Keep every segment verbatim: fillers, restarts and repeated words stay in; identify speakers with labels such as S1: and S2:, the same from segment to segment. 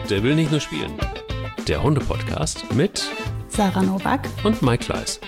S1: Der will nicht nur spielen. Der Hunde-Podcast mit
S2: Sarah Nowak
S1: und Mike Kleiss.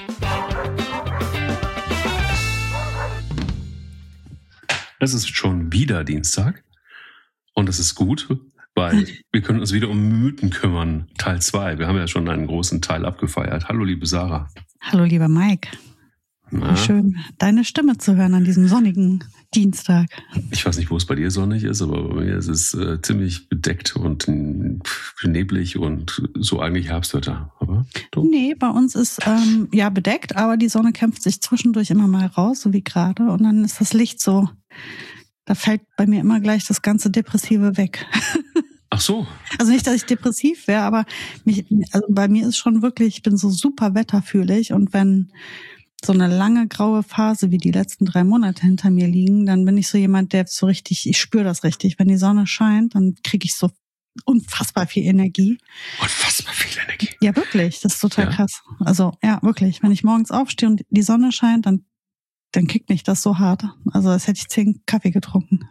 S1: Es ist schon wieder Dienstag und es ist gut, weil wir können uns wieder um Mythen kümmern. Teil zwei. Wir haben ja schon einen großen Teil abgefeiert. Hallo, liebe Sarah.
S2: Hallo, lieber Mike.
S1: Na?
S2: Schön, deine Stimme zu hören an diesem sonnigen Dienstag.
S1: Ich weiß nicht, wo es bei dir sonnig ist, aber bei mir ist es äh, ziemlich bedeckt und pff, neblig und so eigentlich Herbstwetter. Aber du?
S2: Nee, bei uns ist ähm, ja bedeckt, aber die Sonne kämpft sich zwischendurch immer mal raus, so wie gerade. Und dann ist das Licht so, da fällt bei mir immer gleich das ganze Depressive weg.
S1: Ach so.
S2: Also nicht, dass ich depressiv wäre, aber mich, also bei mir ist schon wirklich, ich bin so super wetterfühlig und wenn so eine lange graue Phase wie die letzten drei Monate hinter mir liegen, dann bin ich so jemand, der so richtig, ich spüre das richtig. Wenn die Sonne scheint, dann kriege ich so unfassbar viel Energie.
S1: Unfassbar viel Energie?
S2: Ja, wirklich. Das ist total
S1: ja.
S2: krass. Also ja, wirklich. Wenn ich morgens aufstehe und die Sonne scheint, dann, dann kickt mich das so hart. Also als hätte ich zehn Kaffee getrunken.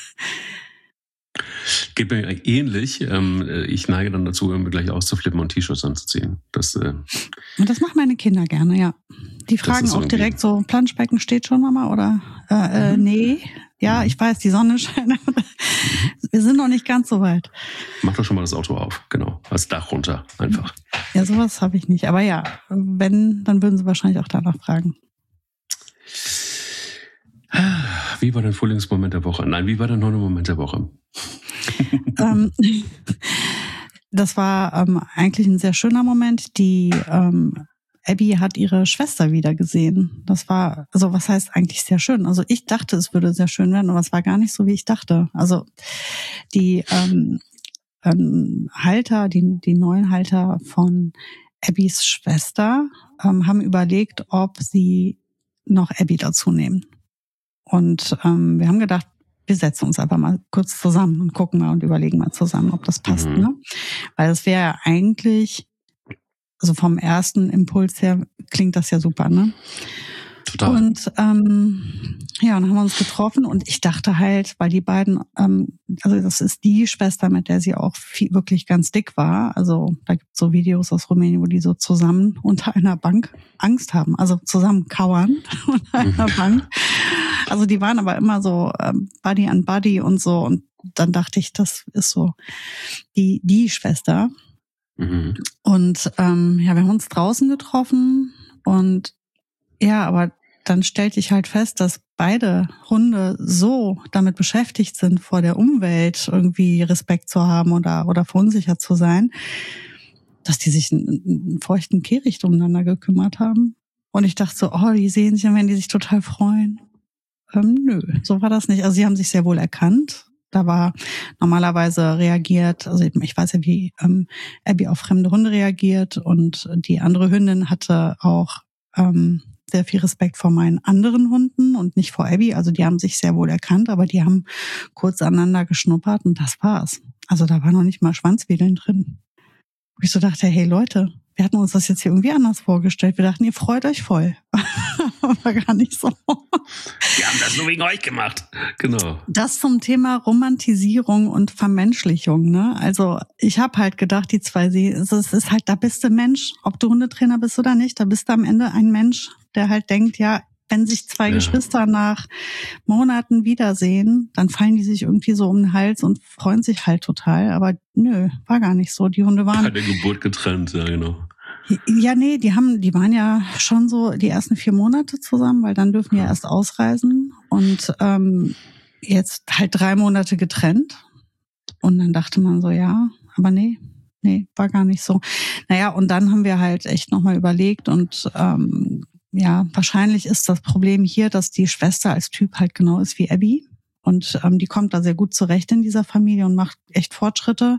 S1: Geht mir ähnlich. Ich neige dann dazu, irgendwie gleich auszuflippen und T-Shirts anzuziehen. Das, äh
S2: und das machen meine Kinder gerne, ja. Die fragen auch direkt so, Planschbecken steht schon, Mama? Oder äh, mhm. nee, ja, ich weiß, die Sonne scheint. Mhm. Wir sind noch nicht ganz so weit.
S1: Mach doch schon mal das Auto auf, genau. Als Dach runter, einfach.
S2: Ja, sowas habe ich nicht. Aber ja, wenn, dann würden sie wahrscheinlich auch danach fragen.
S1: Wie war dein Frühlingsmoment der Woche? Nein, wie war dein neuer Moment der Woche?
S2: ähm, das war ähm, eigentlich ein sehr schöner Moment. Die ähm, Abby hat ihre Schwester wieder gesehen. Das war, also was heißt eigentlich sehr schön? Also ich dachte, es würde sehr schön werden, aber es war gar nicht so, wie ich dachte. Also die ähm, ähm, Halter, die, die neuen Halter von Abbys Schwester ähm, haben überlegt, ob sie noch Abby dazu nehmen. Und ähm, wir haben gedacht, wir setzen uns einfach mal kurz zusammen und gucken mal und überlegen mal zusammen, ob das passt. Mhm. Ne? Weil es wäre ja eigentlich, also vom ersten Impuls her klingt das ja super, ne?
S1: Total.
S2: Und ähm, ja, dann haben wir uns getroffen und ich dachte halt, weil die beiden, ähm, also das ist die Schwester, mit der sie auch viel, wirklich ganz dick war. Also da gibt es so Videos aus Rumänien, wo die so zusammen unter einer Bank Angst haben, also zusammen kauern unter einer Bank. Also die waren aber immer so ähm, Buddy an Buddy und so. Und dann dachte ich, das ist so die die Schwester.
S1: Mhm.
S2: Und ähm, ja, wir haben uns draußen getroffen und ja, aber dann stellte ich halt fest, dass beide Hunde so damit beschäftigt sind, vor der Umwelt irgendwie Respekt zu haben oder oder verunsichert zu sein, dass die sich einen, einen feuchten Kehricht umeinander gekümmert haben. Und ich dachte so, oh, die sehen sich, dann werden die sich total freuen. Ähm, nö, so war das nicht. Also sie haben sich sehr wohl erkannt. Da war normalerweise reagiert, also ich weiß ja, wie ähm, Abby auf fremde Hunde reagiert und die andere Hündin hatte auch ähm, sehr viel Respekt vor meinen anderen Hunden und nicht vor Abby. Also die haben sich sehr wohl erkannt, aber die haben kurz aneinander geschnuppert und das war's. Also da war noch nicht mal Schwanzwedeln drin. Wo ich so dachte, hey Leute, wir hatten uns das jetzt hier irgendwie anders vorgestellt. Wir dachten, ihr freut euch voll. Aber gar nicht so.
S1: Wir haben das nur wegen euch gemacht. Genau.
S2: Das zum Thema Romantisierung und Vermenschlichung. Ne? Also ich habe halt gedacht, die zwei, es ist halt, da bist du Mensch, ob du Hundetrainer bist oder nicht, da bist du am Ende ein Mensch, der halt denkt, ja, wenn sich zwei ja. Geschwister nach Monaten wiedersehen, dann fallen die sich irgendwie so um den Hals und freuen sich halt total. Aber nö, war gar nicht so. Die Hunde waren...
S1: Bei der Geburt getrennt, ja genau.
S2: Ja, nee, die haben, die waren ja schon so die ersten vier Monate zusammen, weil dann dürfen die ja erst ausreisen. Und ähm, jetzt halt drei Monate getrennt. Und dann dachte man so, ja, aber nee, nee, war gar nicht so. Naja, und dann haben wir halt echt nochmal überlegt und ähm, ja, wahrscheinlich ist das Problem hier, dass die Schwester als Typ halt genau ist wie Abby. Und ähm, die kommt da sehr gut zurecht in dieser Familie und macht echt Fortschritte.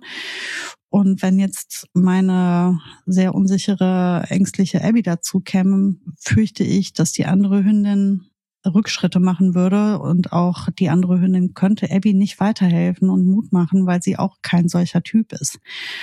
S2: Und wenn jetzt meine sehr unsichere, ängstliche Abby dazu käme, fürchte ich, dass die andere Hündin Rückschritte machen würde. Und auch die andere Hündin könnte Abby nicht weiterhelfen und Mut machen, weil sie auch kein solcher Typ ist.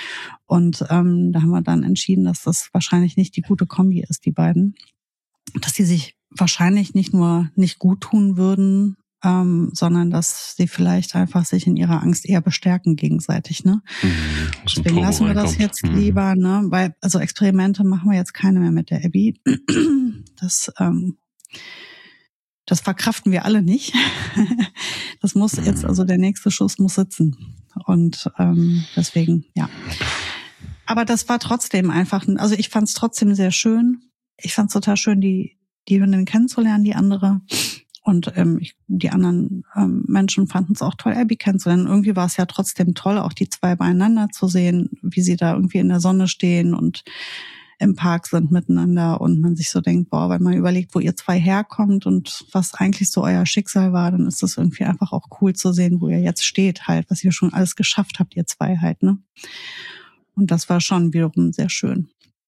S2: Und ähm, da haben wir dann entschieden, dass das wahrscheinlich nicht die gute Kombi ist, die beiden. Dass die sich wahrscheinlich nicht nur nicht gut tun würden, ähm, sondern dass sie vielleicht einfach sich in ihrer Angst eher bestärken gegenseitig, ne?
S1: Mhm.
S2: Deswegen lassen wir das jetzt mhm. lieber, ne? Weil, also Experimente machen wir jetzt keine mehr mit der Abby. Das, ähm, das verkraften wir alle nicht. Das muss mhm. jetzt, also der nächste Schuss muss sitzen. Und ähm, deswegen, ja. Aber das war trotzdem einfach, also ich fand es trotzdem sehr schön. Ich fand es total schön, die die Hündin kennenzulernen, die andere. Und ähm, ich, die anderen ähm, Menschen fanden es auch toll, Abby kennenzulernen. Irgendwie war es ja trotzdem toll, auch die zwei beieinander zu sehen, wie sie da irgendwie in der Sonne stehen und im Park sind miteinander. Und man sich so denkt, boah, wenn man überlegt, wo ihr zwei herkommt und was eigentlich so euer Schicksal war, dann ist das irgendwie einfach auch cool zu sehen, wo ihr jetzt steht halt, was ihr schon alles geschafft habt, ihr zwei halt, ne? Und das war schon wiederum sehr schön.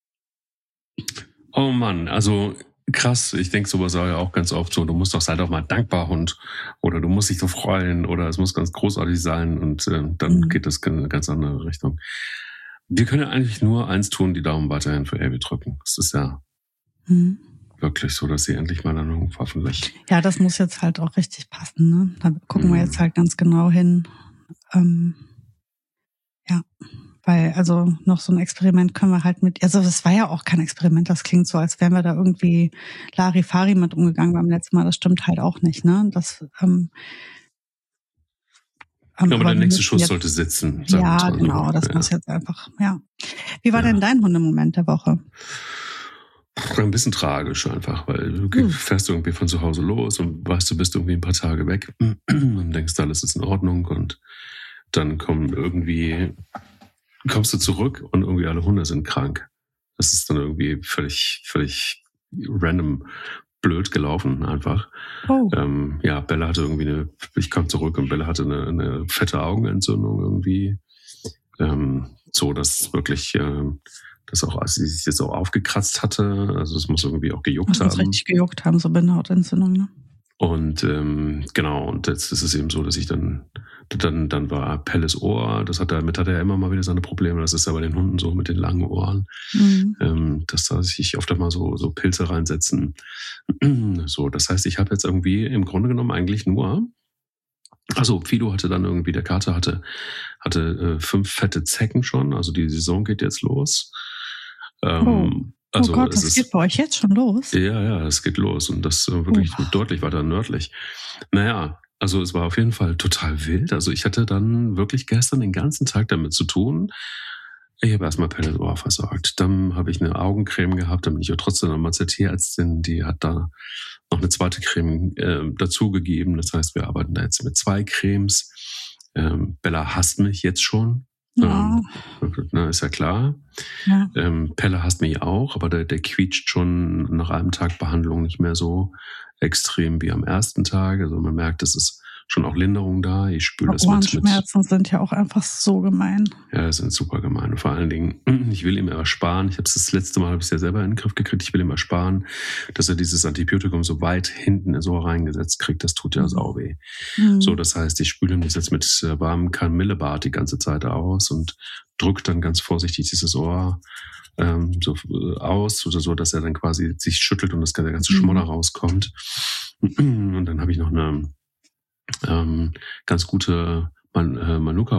S1: Oh Mann, also krass, ich denke sowas ja auch ganz oft so, du musst doch sei doch mal dankbar, Hund, oder du musst dich so freuen, oder es muss ganz großartig sein und äh, dann mhm. geht das in eine ganz andere Richtung. Wir können ja eigentlich nur eins tun, die Daumen weiterhin für Abby drücken. Es ist ja mhm. wirklich so, dass sie endlich mal dann hoffentlich...
S2: Ja, das muss jetzt halt auch richtig passen, ne? Da gucken mhm. wir jetzt halt ganz genau hin. Ähm, ja... Weil, also noch so ein Experiment können wir halt mit, also das war ja auch kein Experiment, das klingt so, als wären wir da irgendwie Larifari mit umgegangen beim letzten Mal, das stimmt halt auch nicht, ne? Das, ähm,
S1: ähm, aber, aber der nächste Schuss jetzt, sollte sitzen.
S2: Ja, so. Genau, das ja. muss jetzt einfach, ja. Wie war ja. denn dein Hundemoment der Woche?
S1: Ein bisschen tragisch einfach, weil du hm. fährst irgendwie von zu Hause los und weißt, du bist irgendwie ein paar Tage weg und denkst, alles ist in Ordnung und dann kommen irgendwie kommst du zurück und irgendwie alle Hunde sind krank. Das ist dann irgendwie völlig, völlig random blöd gelaufen einfach. Oh. Ähm, ja, Bella hatte irgendwie eine, ich kam zurück und Bella hatte eine, eine fette Augenentzündung irgendwie. Ähm, so, dass wirklich, äh, das auch, als sie sich jetzt auch aufgekratzt hatte, also es muss irgendwie auch gejuckt
S2: das
S1: haben.
S2: Das muss richtig gejuckt haben, so Bindehautentzündung, ne?
S1: Und ähm, genau, und jetzt ist es eben so, dass ich dann, dann, dann war Pelles Ohr, das hat er, damit hat er immer mal wieder seine Probleme, das ist ja bei den Hunden so mit den langen Ohren, mhm. ähm, dass da sich oft einmal so, so Pilze reinsetzen. So, das heißt, ich habe jetzt irgendwie im Grunde genommen eigentlich nur, also Fido hatte dann irgendwie, der Kater hatte, hatte äh, fünf fette Zecken schon, also die Saison geht jetzt los. Ähm,
S2: oh.
S1: Also
S2: oh Gott,
S1: es
S2: das
S1: ist,
S2: geht bei euch jetzt schon los?
S1: Ja, ja, es geht los und das äh, wirklich oh. deutlich weiter nördlich. Naja, also es war auf jeden Fall total wild. Also ich hatte dann wirklich gestern den ganzen Tag damit zu tun. Ich habe erstmal Pelles Ohr versorgt. Dann habe ich eine Augencreme gehabt, dann bin ich ja trotzdem nochmal zur Tierärztin, die hat da noch eine zweite Creme äh, dazugegeben. Das heißt, wir arbeiten da jetzt mit zwei Cremes. Ähm, Bella hasst mich jetzt schon.
S2: Ja.
S1: Ähm, na, ist ja klar.
S2: Ja.
S1: Ähm, Pelle hasst mich auch, aber der, der quietscht schon nach einem Tag Behandlung nicht mehr so extrem wie am ersten Tag. Also man merkt, es ist schon auch Linderung da. Ich spüre das mit, mit.
S2: Ohrenschmerzen sind ja auch einfach so gemein.
S1: Ja, sind super gemein. Und vor allen Dingen, ich will ihm ersparen. Ich habe es das letzte Mal, habe ich es ja selber in den Griff gekriegt. Ich will ihm ersparen, dass er dieses Antibiotikum so weit hinten ins Ohr reingesetzt kriegt. Das tut ja sau weh. Mhm. So, das heißt, ich spüle ihm das jetzt mit warmem Kamillebad die ganze Zeit aus und drücke dann ganz vorsichtig dieses Ohr ähm, so aus, oder so, dass er dann quasi sich schüttelt und das, der ganze Schmodder mhm. rauskommt. Und dann habe ich noch eine ähm, ganz gute Man- äh,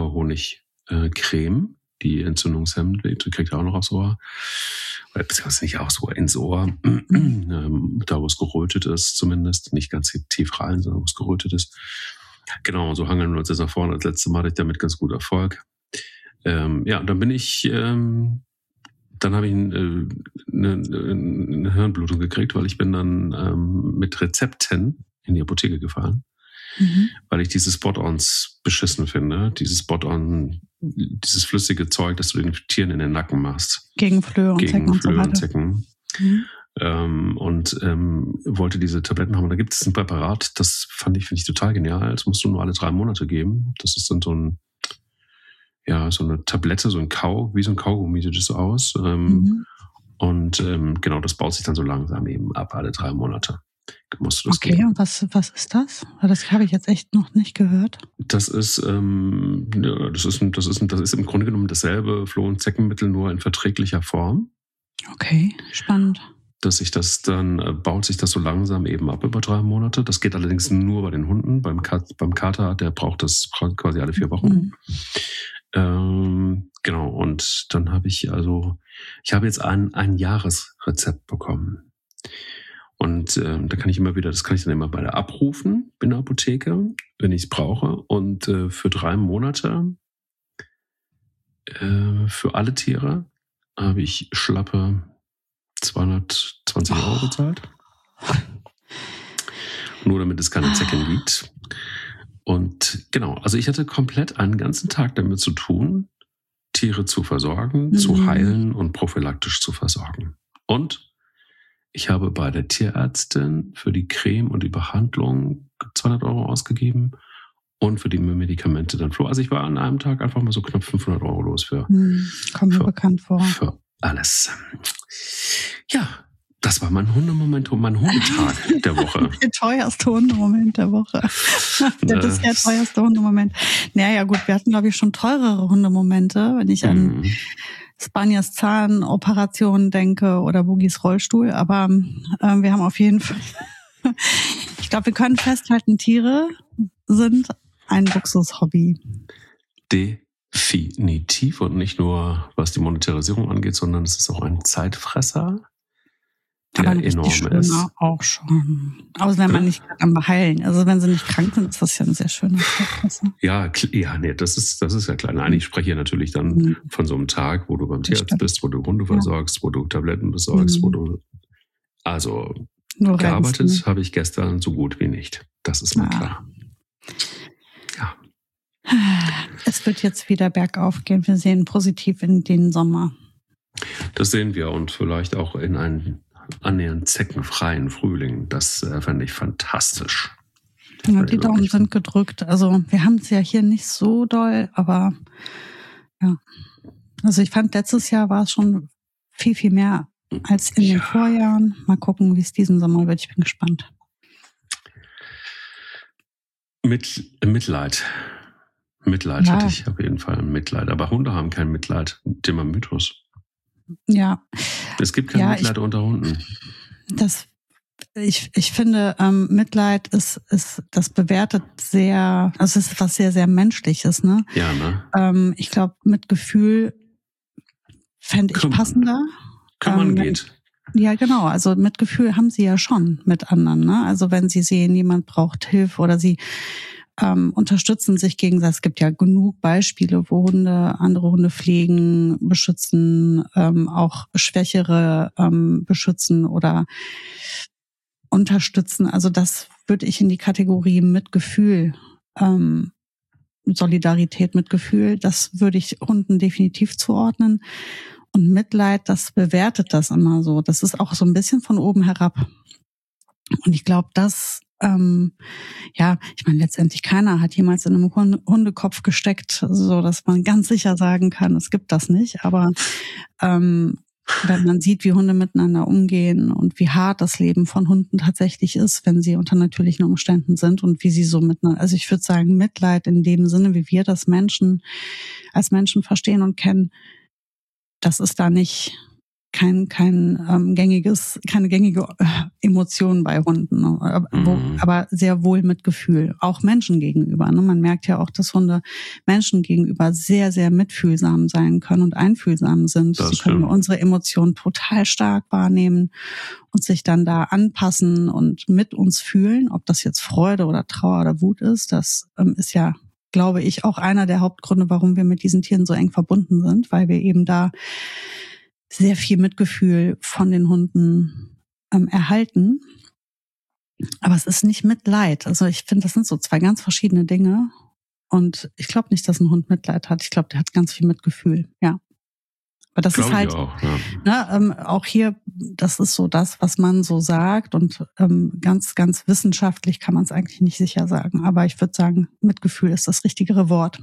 S1: Manuka-Honig-Creme, äh, die entzündungshemmend wird. Die kriegt er auch noch aufs Ohr. Oder beziehungsweise nicht aufs Ohr, ins Ohr. ähm, da, wo es gerötet ist zumindest. Nicht ganz tief rein, sondern wo es gerötet ist. Genau, so hangeln wir uns jetzt nach vorne. Das letzte Mal hatte ich damit ganz gut Erfolg. Ähm, ja, und dann bin ich... Ähm, Dann habe ich eine, eine, eine Hirnblutung gekriegt, weil ich bin dann ähm, mit Rezepten in die Apotheke gefahren, mhm. weil ich diese Spot-Ons beschissen finde. Dieses Spot-On, dieses flüssige Zeug, das du den Tieren in den Nacken machst.
S2: Gegen Flöhe und
S1: Gegen
S2: Zecken.
S1: Flöhe
S2: und,
S1: und Zecken. Mhm. Ähm, und ähm, wollte diese Tabletten haben. Und da gibt es ein Präparat, das fand ich, finde ich total genial. Das musst du nur alle drei Monate geben. Das ist dann so ein Ja, so eine Tablette, so ein Kau, wie so ein Kaugummi sieht es aus. Ähm, mhm. Und ähm, genau, das baut sich dann so langsam eben ab, alle drei Monate. Musst du das
S2: okay,
S1: geben.
S2: Und was, was ist das? Das habe ich jetzt echt noch nicht gehört.
S1: Das ist, ähm, ja, das ist, das ist, das ist im Grunde genommen dasselbe Floh- und Zeckenmittel, nur in verträglicher Form.
S2: Okay, spannend.
S1: dass sich das dann, äh, baut sich das so langsam eben ab über drei Monate. Das geht allerdings nur bei den Hunden. Beim, Kat, beim Kater, der braucht das quasi alle vier Wochen. Mhm. Ähm, genau, und dann habe ich also, ich habe jetzt ein, ein Jahresrezept bekommen. Und äh, da kann ich immer wieder, das kann ich dann immer bei der abrufen in der Apotheke, wenn ich es brauche. Und äh, für drei Monate äh, für alle Tiere habe ich schlappe zweihundertzwanzig Euro bezahlt. Nur damit es keine Zecken gibt. Und genau, also ich hatte komplett einen ganzen Tag damit zu tun, Tiere zu versorgen, mhm. zu heilen und prophylaktisch zu versorgen. Und ich habe bei der Tierärztin für die Creme und die Behandlung zweihundert Euro ausgegeben und für die Medikamente dann Flo. Also ich war an einem Tag einfach mal so knapp fünfhundert Euro los für,
S2: hm, kommt mir
S1: für,
S2: bekannt vor.
S1: für alles. Ja, das war mein Hundemoment und mein Hundetag der Woche.
S2: Der teuerste Hundemoment der Woche. Der bisher teuerste Hundemoment. Naja, gut, wir hatten, glaube ich, schon teurere Hundemomente, wenn ich an mm. Spaniers Zahnoperation denke oder Bugis Rollstuhl. Aber äh, wir haben auf jeden Fall, ich glaube, wir können festhalten, Tiere sind ein Luxushobby.
S1: Definitiv und nicht nur, was die Monetarisierung angeht, sondern es ist auch ein Zeitfresser, der
S2: aber
S1: enorm ist.
S2: Auch schon. Außer wenn man nicht gerade am Beheilen. Also wenn sie nicht krank sind, ist das ja ein sehr schöner Zeitfresser.
S1: Ja, ja, nee, das ist, das ist ja klar. Nein, ich spreche hier natürlich dann mhm. von so einem Tag, wo du beim Tierarzt bist, wo du Hunde versorgst, ja. wo du Tabletten besorgst, mhm. wo du, also Nur gearbeitet ne? habe ich gestern so gut wie nicht. Das ist mir ja. klar. Ja.
S2: Es wird jetzt wieder bergauf gehen. Wir sehen positiv in den Sommer.
S1: Das sehen wir und vielleicht auch in einen annähernd zeckenfreien Frühling. Das äh, fände ich fantastisch.
S2: Ja, die Daumen sind gedrückt. Also wir haben es ja hier nicht so doll, aber ja. Also ich fand, letztes Jahr war es schon viel, viel mehr als in ja. den Vorjahren. Mal gucken, wie es diesen Sommer wird. Ich bin gespannt.
S1: Mit Mitleid. Mitleid
S2: ja.
S1: hatte ich auf jeden Fall Mitleid. Aber Hunde haben kein Mitleid. Thema Mythos.
S2: Ja.
S1: Es gibt kein
S2: ja,
S1: Mitleid
S2: ich,
S1: unter Hunden.
S2: Das, ich, ich finde, ähm, Mitleid ist, ist, das bewertet sehr, also es ist was sehr, sehr Menschliches, ne?
S1: Ja, ne?
S2: Ähm, ich glaube, Mitgefühl fände ich passender.
S1: Kümmern
S2: ähm,
S1: geht.
S2: Ja, genau. Also Mitgefühl haben sie ja schon mit anderen, ne? Also wenn sie sehen, jemand braucht Hilfe oder sie ähm, unterstützen sich gegenseitig. Es gibt ja genug Beispiele, wo Hunde andere Hunde pflegen, beschützen, ähm, auch Schwächere ähm, beschützen oder unterstützen. Also das würde ich in die Kategorie Mitgefühl, ähm, Solidarität, Mitgefühl, das würde ich Hunden definitiv zuordnen. Und Mitleid, das bewertet das immer so. Das ist auch so ein bisschen von oben herab. Und ich glaube, das Ähm, ja, ich meine, letztendlich keiner hat jemals in einem Hundekopf gesteckt, so dass man ganz sicher sagen kann, es gibt das nicht. Aber ähm, wenn man sieht, wie Hunde miteinander umgehen und wie hart das Leben von Hunden tatsächlich ist, wenn sie unter natürlichen Umständen sind und wie sie so miteinander, also ich würde sagen, Mitleid in dem Sinne, wie wir das Menschen als Menschen verstehen und kennen, das ist da nicht kein kein ähm, gängiges keine gängige Emotion bei Hunden, ne? aber, mm. aber sehr wohl Mitgefühl, auch Menschen gegenüber. Ne? Man merkt ja auch, dass Hunde Menschen gegenüber sehr sehr mitfühlsam sein können und einfühlsam sind. Das Sie können stimmt. unsere Emotionen total stark wahrnehmen und sich dann da anpassen und mit uns fühlen, ob das jetzt Freude oder Trauer oder Wut ist. Das ähm, ist ja, glaube ich, auch einer der Hauptgründe, warum wir mit diesen Tieren so eng verbunden sind, weil wir eben da sehr viel Mitgefühl von den Hunden ähm, erhalten. Aber es ist nicht Mitleid. Also ich finde, das sind so zwei ganz verschiedene Dinge. Und ich glaube nicht, dass ein Hund Mitleid hat. Ich glaube, der hat ganz viel Mitgefühl, ja. Aber das Glaube ist halt, auch, ja. ne, ähm, auch hier, das ist so das, was man so sagt. Und ähm, ganz, ganz wissenschaftlich kann man es eigentlich nicht sicher sagen. Aber ich würde sagen, Mitgefühl ist das richtigere Wort.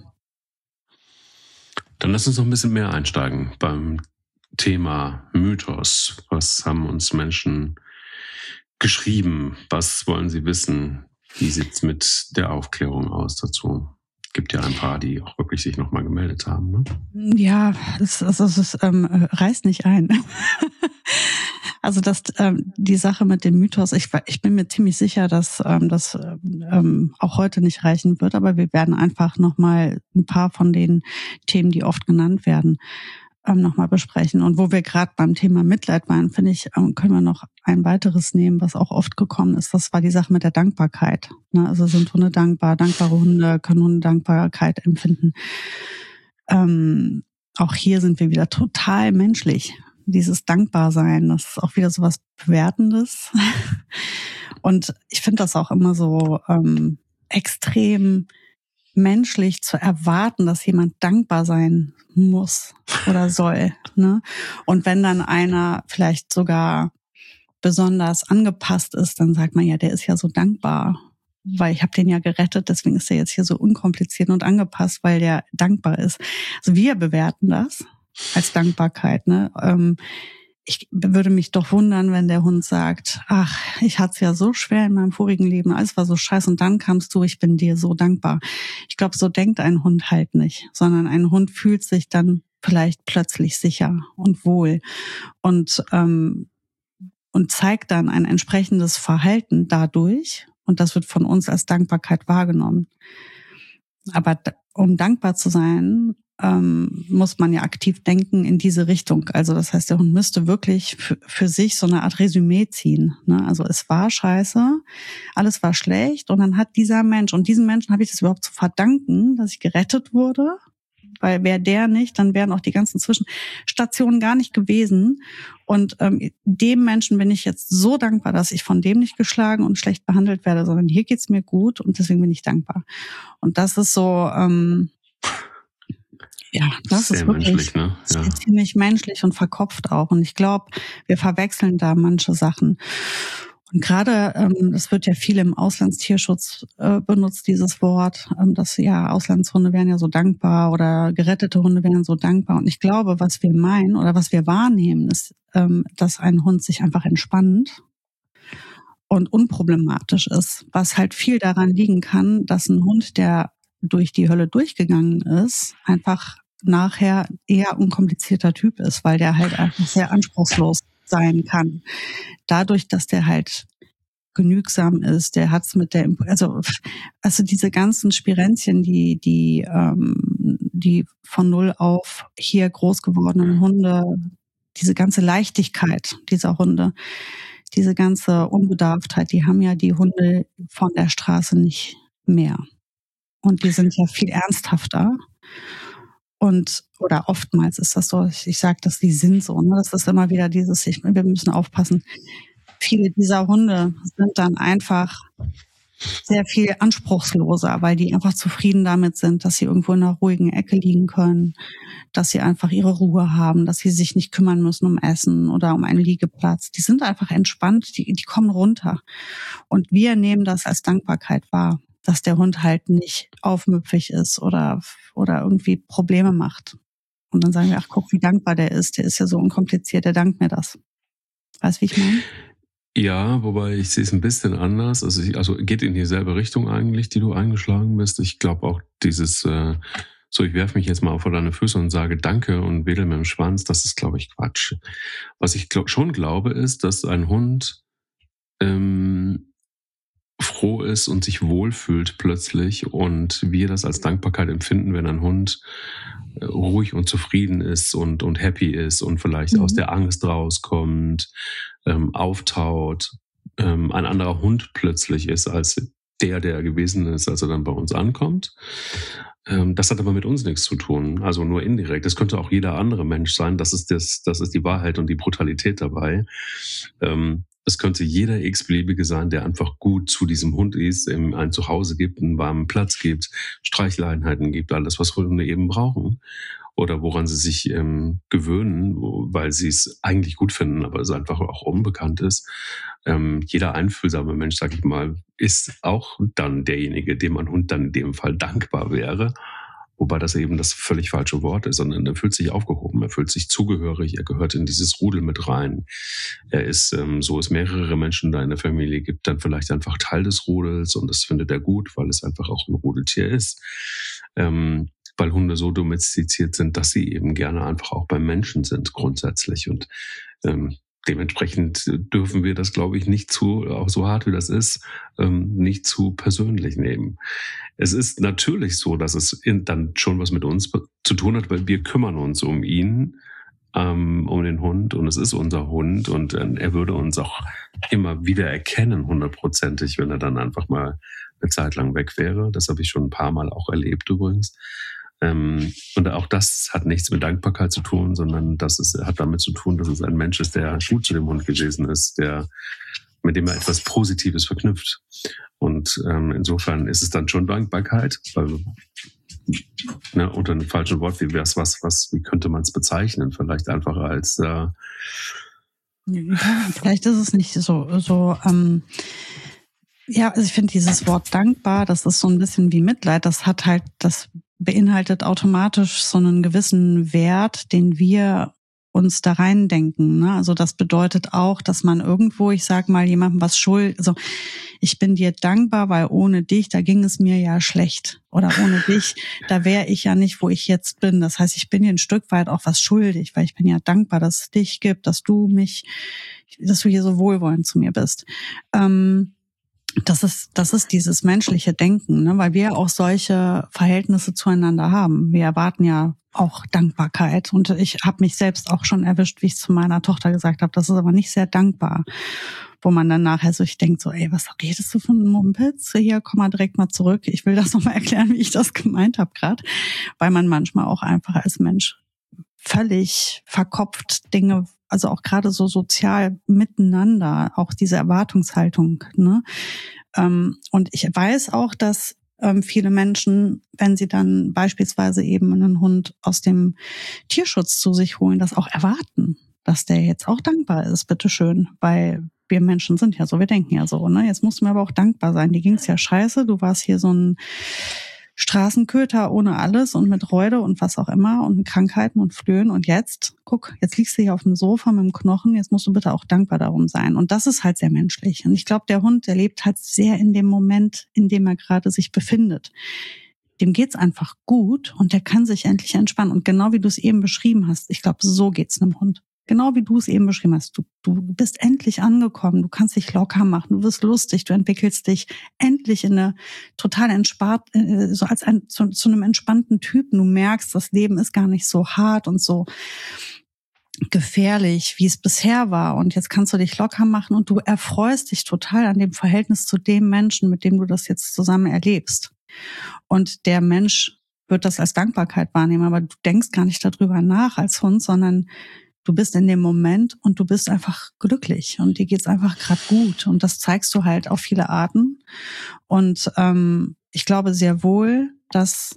S1: Dann lass uns noch ein bisschen mehr einsteigen beim Thema Mythos. Was haben uns Menschen geschrieben? Was wollen sie wissen? Wie sieht's mit der Aufklärung aus dazu? Gibt ja ein paar, die auch wirklich sich nochmal gemeldet haben. Ne?
S2: Ja, es, es, es, es ähm, reißt nicht ein. Also das, ähm, die Sache mit dem Mythos, ich, ich bin mir ziemlich sicher, dass ähm, das ähm, auch heute nicht reichen wird, aber wir werden einfach nochmal ein paar von den Themen, die oft genannt werden, ähm, nochmal besprechen. Und wo wir gerade beim Thema Mitleid waren, finde ich, ähm, können wir noch ein weiteres nehmen, was auch oft gekommen ist. Das war die Sache mit der Dankbarkeit. Ne? Also sind Hunde dankbar, dankbare Hunde können Hunde Dankbarkeit empfinden. Ähm, auch hier sind wir wieder total menschlich. Dieses Dankbarsein, das ist auch wieder so was Bewertendes. Und ich finde das auch immer so ähm, extrem menschlich zu erwarten, dass jemand dankbar sein muss oder soll. Ne? Und wenn dann einer vielleicht sogar besonders angepasst ist, dann sagt man ja, der ist ja so dankbar, weil ich habe den ja gerettet, deswegen ist er jetzt hier so unkompliziert und angepasst, weil der dankbar ist. Also wir bewerten das als Dankbarkeit. Ne? Ähm, ich würde mich doch wundern, wenn der Hund sagt, ach, ich hatte es ja so schwer in meinem vorigen Leben, alles war so scheiße und dann kamst du, ich bin dir so dankbar. Ich glaube, so denkt ein Hund halt nicht, sondern ein Hund fühlt sich dann vielleicht plötzlich sicher und wohl und ähm, und zeigt dann ein entsprechendes Verhalten dadurch. Und das wird von uns als Dankbarkeit wahrgenommen. Aber um dankbar zu sein, ähm, muss man ja aktiv denken in diese Richtung. Also das heißt, der Hund müsste wirklich für, für sich so eine Art Resümee ziehen. Ne? Also es war scheiße, alles war schlecht und dann hat dieser Mensch, und diesem Menschen habe ich das überhaupt zu verdanken, dass ich gerettet wurde. Weil wäre der nicht, dann wären auch die ganzen Zwischenstationen gar nicht gewesen. Und ähm, dem Menschen bin ich jetzt so dankbar, dass ich von dem nicht geschlagen und schlecht behandelt werde, sondern hier geht's mir gut und deswegen bin ich dankbar. Und das ist so, ähm, ja, das
S1: Sehr
S2: ist wirklich
S1: menschlich, ne? Ja.
S2: ziemlich menschlich und verkopft auch. Und ich glaube, wir verwechseln da manche Sachen. Und gerade, ähm, das wird ja viel im Auslandstierschutz äh, benutzt, dieses Wort, ähm, dass ja Auslandshunde wären ja so dankbar oder gerettete Hunde wären so dankbar. Und ich glaube, was wir meinen oder was wir wahrnehmen, ist, ähm, dass ein Hund sich einfach entspannt und unproblematisch ist, was halt viel daran liegen kann, dass ein Hund, der durch die Hölle durchgegangen ist, einfach nachher eher unkomplizierter Typ ist, weil der halt einfach sehr anspruchslos sein kann. Dadurch, dass der halt genügsam ist, der hat's mit der, also also diese ganzen Spirenzchen, die die ähm, die von null auf hier groß gewordenen Hunde, diese ganze Leichtigkeit dieser Hunde, diese ganze Unbedarftheit, die haben ja die Hunde von der Straße nicht mehr. Und die sind ja viel ernsthafter. Und, oder oftmals ist das so, ich, ich sage das, die sind so, ne? Das ist immer wieder dieses, ich, wir müssen aufpassen. Viele dieser Hunde sind dann einfach sehr viel anspruchsloser, weil die einfach zufrieden damit sind, dass sie irgendwo in einer ruhigen Ecke liegen können, dass sie einfach ihre Ruhe haben, dass sie sich nicht kümmern müssen um Essen oder um einen Liegeplatz. Die sind einfach entspannt, die, die kommen runter. Und wir nehmen das als Dankbarkeit wahr, dass der Hund halt nicht aufmüpfig ist oder, oder irgendwie Probleme macht. Und dann sagen wir, ach guck, wie dankbar der ist, der ist ja so unkompliziert, der dankt mir das. Weißt du, wie ich meine?
S1: Ja, wobei ich sehe es ein bisschen anders. Also, ich, also geht in dieselbe Richtung eigentlich, die du eingeschlagen bist. Ich glaube auch dieses, äh, so ich werfe mich jetzt mal vor deine Füße und sage Danke und wedel mit dem Schwanz, das ist, glaube ich, Quatsch. Was ich glaub, schon glaube, ist, dass ein Hund ähm, froh ist und sich wohlfühlt plötzlich und wir das als Dankbarkeit empfinden, wenn ein Hund äh, ruhig und zufrieden ist und, und happy ist und vielleicht mhm. aus der Angst rauskommt, ähm, auftaut, ähm, ein anderer Hund plötzlich ist als der, der er gewesen ist, als er dann bei uns ankommt. Ähm, das hat aber mit uns nichts zu tun, also nur indirekt. Das könnte auch jeder andere Mensch sein. Das ist das, das ist die Wahrheit und die Brutalität dabei. Ähm, Es könnte jeder x-beliebige sein, der einfach gut zu diesem Hund ist, ihm ein Zuhause gibt, einen warmen Platz gibt, Streicheleinheiten gibt, alles, was Hunde eben brauchen. Oder woran sie sich ähm, gewöhnen, weil sie es eigentlich gut finden, aber es einfach auch unbekannt ist. Ähm, jeder einfühlsame Mensch, sag ich mal, ist auch dann derjenige, dem ein Hund dann in dem Fall dankbar wäre. Wobei das eben das völlig falsche Wort ist, sondern er fühlt sich aufgehoben, er fühlt sich zugehörig, er gehört in dieses Rudel mit rein. Er ist, ähm, so es mehrere Menschen da in der Familie gibt, dann vielleicht einfach Teil des Rudels und das findet er gut, weil es einfach auch ein Rudeltier ist. Ähm, weil Hunde so domestiziert sind, dass sie eben gerne einfach auch beim Menschen sind grundsätzlich und ähm, dementsprechend dürfen wir das, glaube ich, nicht zu, auch so hart wie das ist, ähm, nicht zu persönlich nehmen. Es ist natürlich so, dass es in, dann schon was mit uns zu tun hat, weil wir kümmern uns um ihn, ähm, um den Hund, und es ist unser Hund, und äh, er würde uns auch immer wieder erkennen, hundertprozentig, wenn er dann einfach mal eine Zeit lang weg wäre. Das habe ich schon ein paar Mal auch erlebt übrigens. Ähm, und auch das hat nichts mit Dankbarkeit zu tun, sondern das ist, hat damit zu tun, dass es ein Mensch ist, der gut zu dem Hund gewesen ist, der, mit dem er etwas Positives verknüpft. Und ähm, insofern ist es dann schon Dankbarkeit, weil, ne, unter einem falschen Wort, wie wär's, was, was, wie könnte man es bezeichnen? Vielleicht einfach als äh,
S2: ja, vielleicht ist es nicht so, so ähm, ja, also ich finde dieses Wort dankbar, das ist so ein bisschen wie Mitleid, das hat halt, das beinhaltet automatisch so einen gewissen Wert, den wir uns da reindenken. Ne? Also das bedeutet auch, dass man irgendwo, ich sag mal, jemandem was schuld, also ich bin dir dankbar, weil ohne dich, da ging es mir ja schlecht. Oder ohne dich, da wäre ich ja nicht, wo ich jetzt bin. Das heißt, ich bin dir ein Stück weit auch was schuldig, weil ich bin ja dankbar, dass es dich gibt, dass du mich, dass du hier so wohlwollend zu mir bist. Ähm, Das ist, das ist dieses menschliche Denken, ne? Weil wir auch solche Verhältnisse zueinander haben. Wir erwarten ja auch Dankbarkeit. Und ich habe mich selbst auch schon erwischt, wie ich zu meiner Tochter gesagt habe, das ist aber nicht sehr dankbar. Wo man dann nachher so, ich denke so, ey, was redest du von Mumpitz? Hier, komm mal direkt mal zurück. Ich will das nochmal erklären, wie ich das gemeint habe gerade. Weil man manchmal auch einfach als Mensch völlig verkopft Dinge, also auch gerade so sozial miteinander, auch diese Erwartungshaltung, ne? Ähm, und ich weiß auch, dass ähm, viele Menschen, wenn sie dann beispielsweise eben einen Hund aus dem Tierschutz zu sich holen, das auch erwarten, dass der jetzt auch dankbar ist, bitteschön, weil wir Menschen sind ja so, wir denken ja so, ne? Jetzt musst du mir aber auch dankbar sein, dir ging's ja scheiße, du warst hier so ein Straßenköter ohne alles und mit Reude und was auch immer und Krankheiten und Flöhen. Und jetzt, guck, jetzt liegst du hier auf dem Sofa mit dem Knochen, jetzt musst du bitte auch dankbar darum sein. Und das ist halt sehr menschlich. Und ich glaube, der Hund, der lebt halt sehr in dem Moment, in dem er gerade sich befindet. Dem geht's einfach gut und der kann sich endlich entspannen. Und genau wie du es eben beschrieben hast, ich glaube, so geht's einem Hund. Genau wie du es eben beschrieben hast. Du, du bist endlich angekommen. Du kannst dich locker machen. Du wirst lustig. Du entwickelst dich endlich in eine total entspannt, so als ein, zu, zu einem entspannten Typen. Du merkst, das Leben ist gar nicht so hart und so gefährlich, wie es bisher war. Und jetzt kannst du dich locker machen und du erfreust dich total an dem Verhältnis zu dem Menschen, mit dem du das jetzt zusammen erlebst. Und der Mensch wird das als Dankbarkeit wahrnehmen, aber du denkst gar nicht darüber nach als Hund, sondern du bist in dem Moment und du bist einfach glücklich und dir geht's einfach gerade gut. Und das zeigst du halt auf viele Arten. Und ähm, ich glaube sehr wohl, dass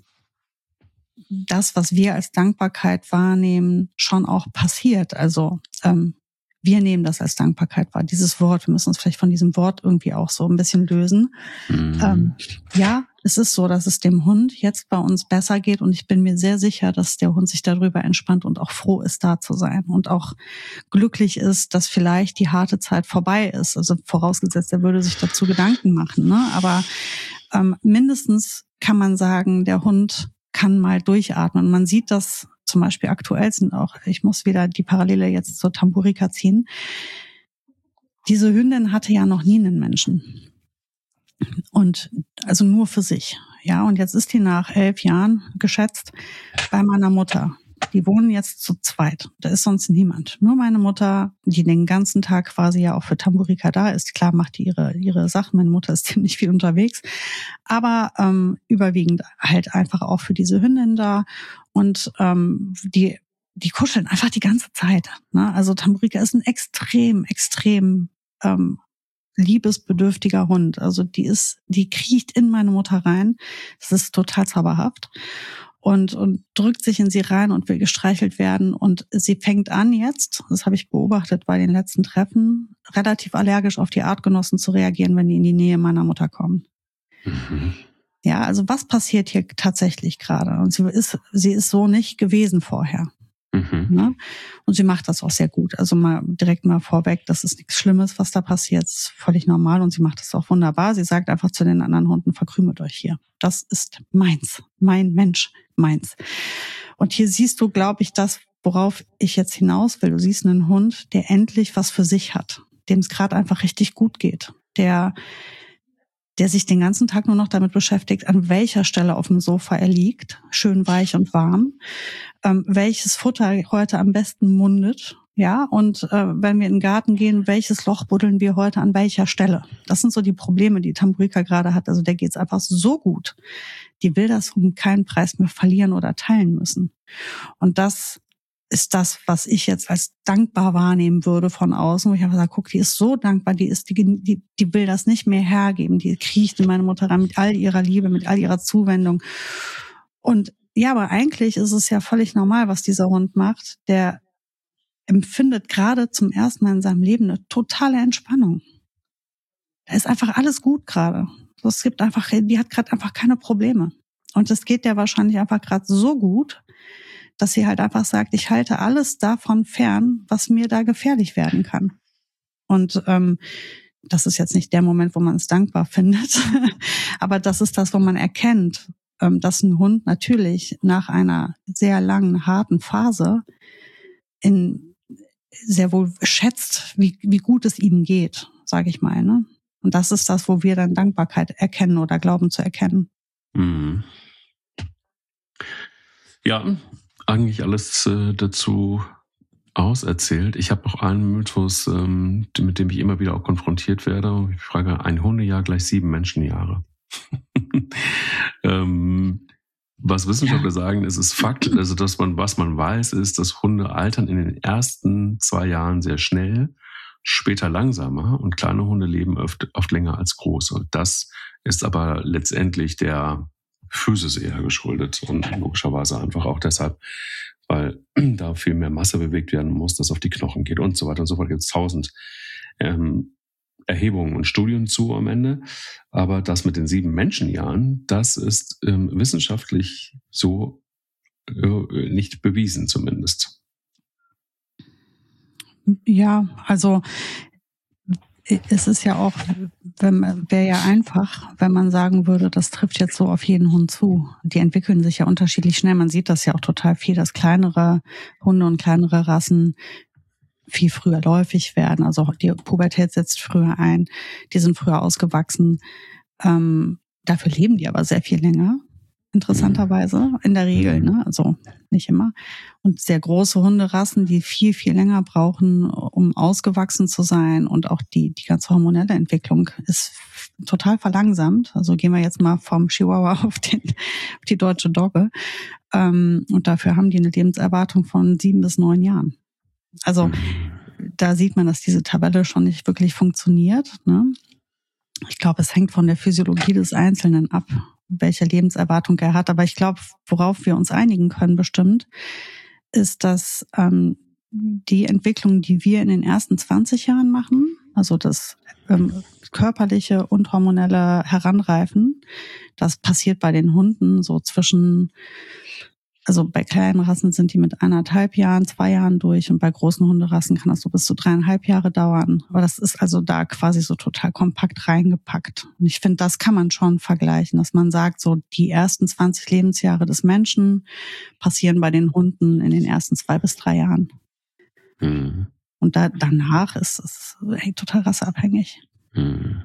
S2: das, was wir als Dankbarkeit wahrnehmen, schon auch passiert. Also ähm, wir nehmen das als Dankbarkeit wahr. Dieses Wort, wir müssen uns vielleicht von diesem Wort irgendwie auch so ein bisschen lösen. Mhm. Ähm, ja, es ist so, dass es dem Hund jetzt bei uns besser geht und ich bin mir sehr sicher, dass der Hund sich darüber entspannt und auch froh ist, da zu sein und auch glücklich ist, dass vielleicht die harte Zeit vorbei ist. Also vorausgesetzt, er würde sich dazu Gedanken machen, ne? Aber ähm, mindestens kann man sagen, der Hund kann mal durchatmen. Und man sieht das zum Beispiel aktuell sind auch, ich muss wieder die Parallele jetzt zur Tamburica ziehen. Diese Hündin hatte ja noch nie einen Menschen. Und also nur für sich. Ja, und jetzt ist die nach elf Jahren geschätzt bei meiner Mutter. Die wohnen jetzt zu zweit. Da ist sonst niemand. Nur meine Mutter, die den ganzen Tag quasi ja auch für Tamburica da ist. Klar macht die ihre ihre Sachen. Meine Mutter ist ziemlich viel unterwegs. Aber ähm, überwiegend halt einfach auch für diese Hündin da. Und ähm, die die kuscheln einfach die ganze Zeit. Ne? Also Tamburica ist ein extrem, extrem ähm, liebesbedürftiger Hund. Also die ist, die kriecht in meine Mutter rein. Das ist total zauberhaft. Und, und drückt sich in sie rein und will gestreichelt werden. Und sie fängt an jetzt, das habe ich beobachtet bei den letzten Treffen, relativ allergisch auf die Artgenossen zu reagieren, wenn die in die Nähe meiner Mutter kommen. Mhm. Ja, also was passiert hier tatsächlich gerade? Und sie ist, sie ist so nicht gewesen vorher. Mhm. Ne? Und sie macht das auch sehr gut. Also mal direkt mal vorweg, das ist nichts Schlimmes, was da passiert. Das ist völlig normal und sie macht das auch wunderbar. Sie sagt einfach zu den anderen Hunden, verkrümelt euch hier. Das ist meins, mein Mensch, meins. Und hier siehst du, glaube ich, das, worauf ich jetzt hinaus will. Du siehst einen Hund, der endlich was für sich hat, dem es gerade einfach richtig gut geht, der der sich den ganzen Tag nur noch damit beschäftigt, an welcher Stelle auf dem Sofa er liegt, schön weich und warm, ähm, welches Futter heute am besten mundet, ja, und äh, wenn wir in den Garten gehen, welches Loch buddeln wir heute an welcher Stelle? Das sind so die Probleme, die Tambuika gerade hat. Also der geht's einfach so gut. Die will das um keinen Preis mehr verlieren oder teilen müssen. Und das ist das, was ich jetzt als dankbar wahrnehmen würde von außen, wo ich einfach sage, guck, die ist so dankbar, die ist, die, die, die will das nicht mehr hergeben, die kriecht in meine Mutter rein mit all ihrer Liebe, mit all ihrer Zuwendung. Und ja, aber eigentlich ist es ja völlig normal, was dieser Hund macht. Der empfindet gerade zum ersten Mal in seinem Leben eine totale Entspannung. Da ist einfach alles gut gerade. Es gibt einfach, die hat gerade einfach keine Probleme. Und es geht der wahrscheinlich einfach gerade so gut, dass sie halt einfach sagt, ich halte alles davon fern, was mir da gefährlich werden kann. Und ähm, das ist jetzt nicht der Moment, wo man es dankbar findet, aber das ist das, wo man erkennt, ähm, dass ein Hund natürlich nach einer sehr langen, harten Phase in sehr wohl schätzt, wie, wie gut es ihm geht, sage ich mal. Ne? Und das ist das, wo wir dann Dankbarkeit erkennen oder glauben zu erkennen.
S1: Mhm. Ja, eigentlich alles äh, dazu auserzählt. Ich habe noch einen Mythos, ähm, mit dem ich immer wieder auch konfrontiert werde. Ich frage, ein Hundejahr gleich sieben Menschenjahre. ähm, was Wissenschaftler ja. sagen, es ist Fakt, also dass man, was man weiß, ist, dass Hunde altern in den ersten zwei Jahren sehr schnell, später langsamer und kleine Hunde leben oft, oft länger als große. Das ist aber letztendlich der Physis eher geschuldet und logischerweise einfach auch deshalb, weil da viel mehr Masse bewegt werden muss, das auf die Knochen geht und so weiter und so fort. Gibt es tausend ähm, Erhebungen und Studien zu am Ende. Aber das mit den sieben Menschenjahren, das ist ähm, wissenschaftlich so äh, nicht bewiesen zumindest.
S2: Ja, also es ist ja auch, wäre ja einfach, wenn man sagen würde, das trifft jetzt so auf jeden Hund zu. Die entwickeln sich ja unterschiedlich schnell. Man sieht das ja auch total viel, dass kleinere Hunde und kleinere Rassen viel früher läufig werden. Also die Pubertät setzt früher ein. Die sind früher ausgewachsen. Ähm, dafür leben die aber sehr viel länger. Interessanterweise, in der Regel, ne? Also nicht immer. Und sehr große Hunderassen, die viel, viel länger brauchen, um ausgewachsen zu sein. Und auch die, die ganze hormonelle Entwicklung ist total verlangsamt. Also gehen wir jetzt mal vom Chihuahua auf, den, auf die deutsche Dogge. Ähm, und dafür haben die eine Lebenserwartung von sieben bis neun Jahren. Also da sieht man, dass diese Tabelle schon nicht wirklich funktioniert, ne? Ich glaube, es hängt von der Physiologie des Einzelnen ab, welche Lebenserwartung er hat. Aber ich glaube, worauf wir uns einigen können bestimmt, ist, dass ähm, die Entwicklung, die wir in den ersten zwanzig Jahren machen, also das ähm, körperliche und hormonelle Heranreifen, das passiert bei den Hunden so zwischen, also bei kleinen Rassen sind die mit eineinhalb Jahren, zwei Jahren durch und bei großen Hunderassen kann das so bis zu dreieinhalb Jahre dauern. Aber das ist also da quasi so total kompakt reingepackt. Und ich finde, das kann man schon vergleichen, dass man sagt, so die ersten zwanzig Lebensjahre des Menschen passieren bei den Hunden in den ersten zwei bis drei Jahren. Mhm. Und da, danach ist es hey, total rasseabhängig.
S1: Mhm.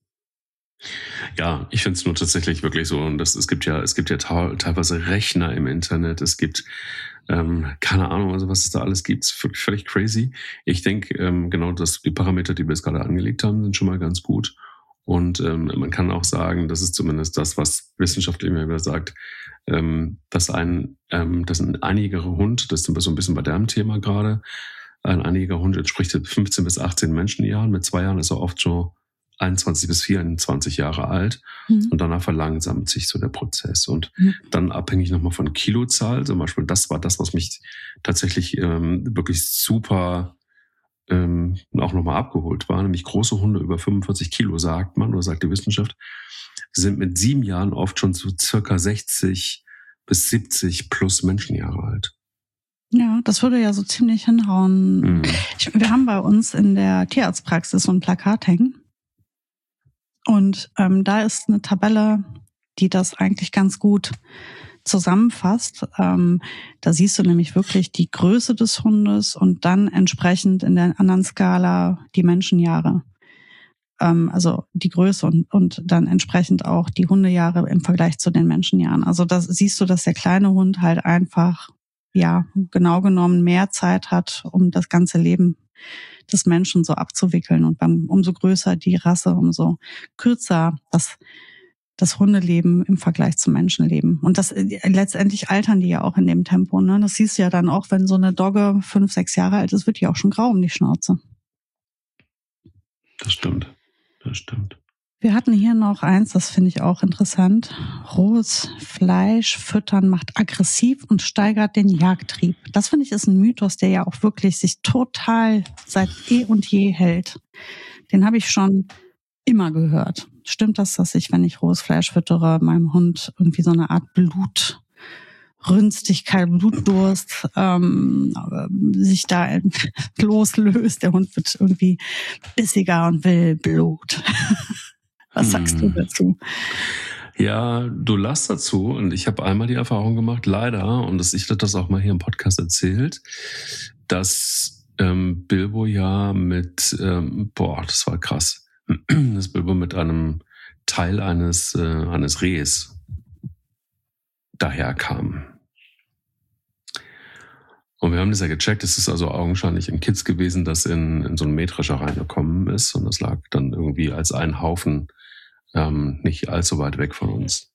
S1: Ja, ich finde es nur tatsächlich wirklich so, und das, es gibt ja, es gibt ja ta- teilweise Rechner im Internet, es gibt, ähm, keine Ahnung, also was es da alles gibt, ist völlig, völlig crazy. Ich denke, ähm, genau, dass die Parameter, die wir jetzt gerade angelegt haben, sind schon mal ganz gut. Und ähm, man kann auch sagen, das ist zumindest das, was wissenschaftlich immer wieder sagt, ähm, dass ein, ähm, dass ein einiger Hund, das sind wir so ein bisschen bei deinem Thema gerade, ein einiger Hund entspricht fünfzehn bis achtzehn Menschenjahren. Mit zwei Jahren ist er oft schon einundzwanzig bis vierundzwanzig Jahre alt, mhm. und danach verlangsamt sich so der Prozess. Und mhm. dann abhängig nochmal von Kilozahl, zum Beispiel, das war das, was mich tatsächlich ähm, wirklich super ähm, auch nochmal abgeholt war, nämlich große Hunde über fünfundvierzig Kilo, sagt man, oder sagt die Wissenschaft, sind mit sieben Jahren oft schon so circa sechzig bis siebzig plus Menschenjahre alt.
S2: Ja, das würde ja so ziemlich hinhauen. Mhm. Ich, wir haben bei uns in der Tierarztpraxis so ein Plakat hängen. Und ähm, da ist eine Tabelle, die das eigentlich ganz gut zusammenfasst. Ähm, da siehst du nämlich wirklich die Größe des Hundes und dann entsprechend in der anderen Skala die Menschenjahre. Ähm, also die Größe und, und dann entsprechend auch die Hundejahre im Vergleich zu den Menschenjahren. Also das siehst du, dass der kleine Hund halt einfach, ja, genau genommen mehr Zeit hat, um das ganze Leben des Menschen so abzuwickeln. Und beim, umso größer die Rasse, umso kürzer das, das Hundeleben im Vergleich zum Menschenleben. Und das letztendlich altern die ja auch in dem Tempo. Ne? Das siehst du ja dann auch, wenn so eine Dogge fünf, sechs Jahre alt ist, wird die auch schon grau um die Schnauze.
S1: Das stimmt. Das stimmt.
S2: Wir hatten hier noch eins, das finde ich auch interessant. Rohes Fleisch füttern macht aggressiv und steigert den Jagdtrieb. Das finde ich ist ein Mythos, der ja auch wirklich sich total seit eh und je hält. Den habe ich schon immer gehört. Stimmt das, dass ich, wenn ich rohes Fleisch füttere, meinem Hund irgendwie so eine Art Blutrünstigkeit, Blutdurst ähm, sich da loslöst? Der Hund wird irgendwie bissiger und will Blut. Was sagst hm. du dazu?
S1: Ja, du lachst dazu und ich habe einmal die Erfahrung gemacht, leider, und das, ich hatte das auch mal hier im Podcast erzählt, dass ähm, Bilbo ja mit, ähm, boah, das war krass, dass Bilbo mit einem Teil eines, äh, eines Rehs daherkam. Und wir haben das ja gecheckt, es ist also augenscheinlich ein Kitz gewesen, das in, in so einen Mähdrescher reingekommen ist und das lag dann irgendwie als ein Haufen ähm, nicht allzu weit weg von uns.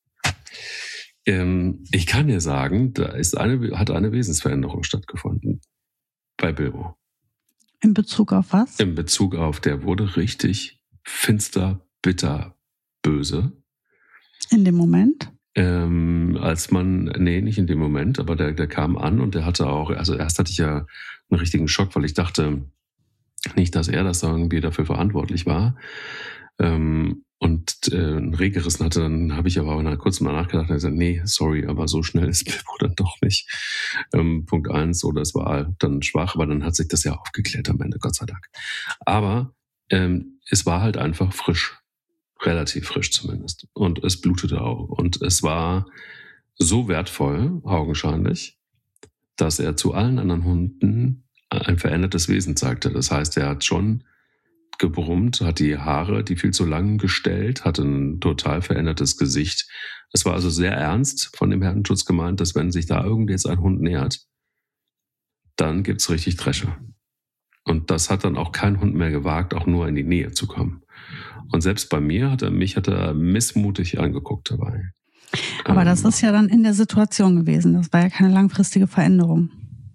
S1: Ähm, ich kann dir sagen, da ist eine, hat eine Wesensveränderung stattgefunden bei Bilbo.
S2: In Bezug auf was?
S1: In Bezug auf, der wurde richtig finster, bitter, böse.
S2: In dem Moment?
S1: Ähm, als man, nee, nicht in dem Moment, aber der, der kam an und der hatte auch, also erst hatte ich ja einen richtigen Schock, weil ich dachte nicht, dass er das irgendwie dafür verantwortlich war. Ähm, und äh, ein Reh gerissen hatte, dann habe ich aber auch nach kurzem mal nachgedacht und gesagt, nee, sorry, aber so schnell ist Bilbo dann doch nicht. Ähm, Punkt eins, oder es war dann schwach, aber dann hat sich das ja aufgeklärt am Ende, Gott sei Dank. Aber ähm, es war halt einfach frisch. Relativ frisch zumindest. Und es blutete auch. Und es war so wertvoll, augenscheinlich, dass er zu allen anderen Hunden ein verändertes Wesen zeigte. Das heißt, er hat schon gebrummt, hat die Haare, die viel zu lang gestellt, hatte ein total verändertes Gesicht. Es war also sehr ernst von dem Herdenschutz gemeint, dass wenn sich da irgendwie jetzt ein Hund nähert, dann gibt's richtig Dresche. Und das hat dann auch kein Hund mehr gewagt, auch nur in die Nähe zu kommen. Und selbst bei mir hat er mich hat er missmutig angeguckt dabei.
S2: Aber ähm, das ist ja dann in der Situation gewesen. Das war ja keine langfristige Veränderung.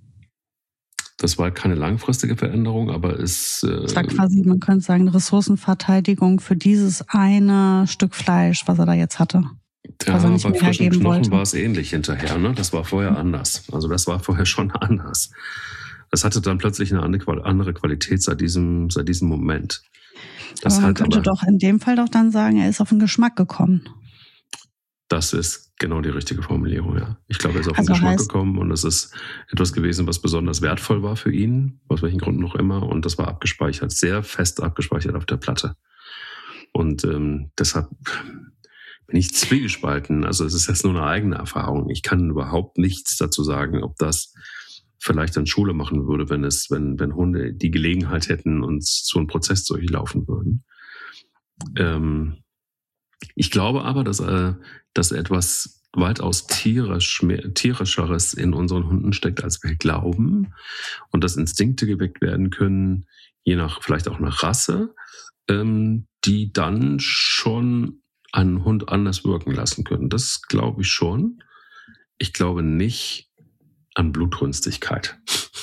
S1: Das war keine langfristige Veränderung, aber es... Äh,
S2: das war quasi, man könnte sagen, Ressourcenverteidigung für dieses eine Stück Fleisch, was er da jetzt hatte.
S1: Ja, bei frischen Knochen wollte. War es ähnlich hinterher. Ne? Das war vorher anders. Also das war vorher schon anders. Das hatte dann plötzlich eine andere Qualität seit diesem, seit diesem Moment.
S2: Das aber man könnte aber, doch in dem Fall doch dann sagen, er ist auf den Geschmack gekommen.
S1: Das ist genau die richtige Formulierung, ja. Ich glaube, er ist auf
S2: also
S1: den Geschmack
S2: heißt,
S1: gekommen und es ist etwas gewesen, was besonders wertvoll war für ihn, aus welchen Gründen noch immer. Und das war abgespeichert, sehr fest abgespeichert auf der Platte. Und ähm, deshalb bin ich zwiegespalten. Also es ist jetzt nur eine eigene Erfahrung. Ich kann überhaupt nichts dazu sagen, ob das vielleicht dann Schule machen würde, wenn es, wenn, wenn Hunde die Gelegenheit hätten und so einen Prozess durchlaufen würden. Ähm, ich glaube aber, dass, äh, dass etwas weitaus tierisch, mehr, tierischeres in unseren Hunden steckt, als wir glauben. Und dass Instinkte geweckt werden können, je nach, vielleicht auch nach Rasse, ähm, die dann schon einen Hund anders wirken lassen können. Das glaube ich schon. Ich glaube nicht an Blutrünstigkeit.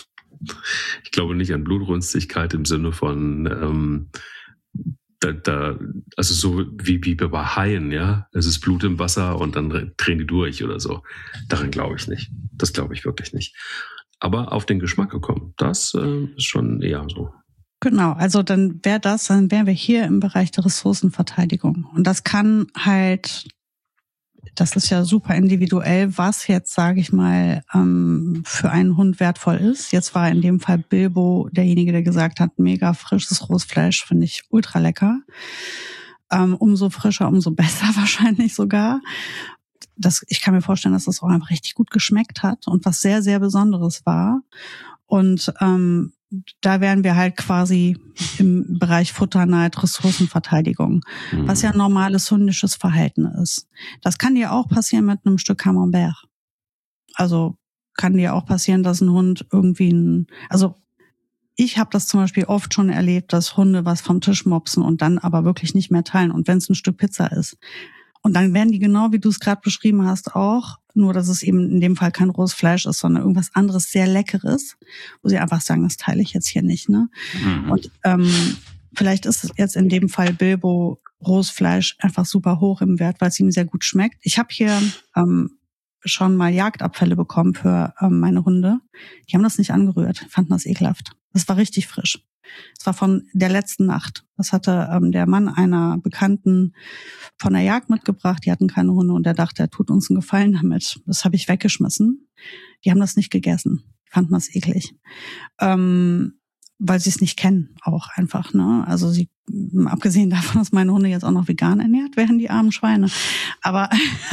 S1: Ich glaube nicht an Blutrünstigkeit im Sinne von, ähm, da, da, also so wie, wie bei Haien, ja. Es ist Blut im Wasser und dann drehen die durch oder so. Daran glaube ich nicht. Das glaube ich wirklich nicht. Aber auf den Geschmack gekommen, das äh, ist schon eher so.
S2: Genau, also dann wäre das, dann wären wir hier im Bereich der Ressourcenverteidigung. Und das kann halt, das ist ja super individuell, was jetzt, sage ich mal, ähm, für einen Hund wertvoll ist. Jetzt war in dem Fall Bilbo derjenige, der gesagt hat, mega frisches rohes Fleisch, finde ich ultra lecker. Ähm, umso frischer, umso besser wahrscheinlich sogar. das, ich kann mir vorstellen, dass das auch einfach richtig gut geschmeckt hat und was sehr, sehr Besonderes war. Und ähm, da wären wir halt quasi im Bereich Futterneid, Ressourcenverteidigung, mhm. was ja normales hündisches Verhalten ist. Das kann dir auch passieren mit einem Stück Camembert. Also kann dir auch passieren, dass ein Hund irgendwie ein, also ich habe das zum Beispiel oft schon erlebt, dass Hunde was vom Tisch mopsen und dann aber wirklich nicht mehr teilen. Und wenn es ein Stück Pizza ist. Und dann werden die genau, wie du es gerade beschrieben hast, auch, nur dass es eben in dem Fall kein rohes Fleisch ist, sondern irgendwas anderes sehr Leckeres, wo sie einfach sagen, das teile ich jetzt hier nicht. Ne? Mhm. Und ähm, vielleicht ist es jetzt in dem Fall Bilbo rohes Fleisch einfach super hoch im Wert, weil es ihm sehr gut schmeckt. Ich habe hier ähm, schon mal Jagdabfälle bekommen für ähm, meine Hunde. Die haben das nicht angerührt, fanden das ekelhaft. Das war richtig frisch. Das war von der letzten Nacht. Das hatte ähm, der Mann einer Bekannten von der Jagd mitgebracht. Die hatten keine Hunde und er dachte, er tut uns einen Gefallen damit. Das habe ich weggeschmissen. Die haben das nicht gegessen. Die fanden das eklig. Ähm, weil sie es nicht kennen, auch einfach. Ne? Also sie, abgesehen davon, dass meine Hunde jetzt auch noch vegan ernährt werden, die armen Schweine. Aber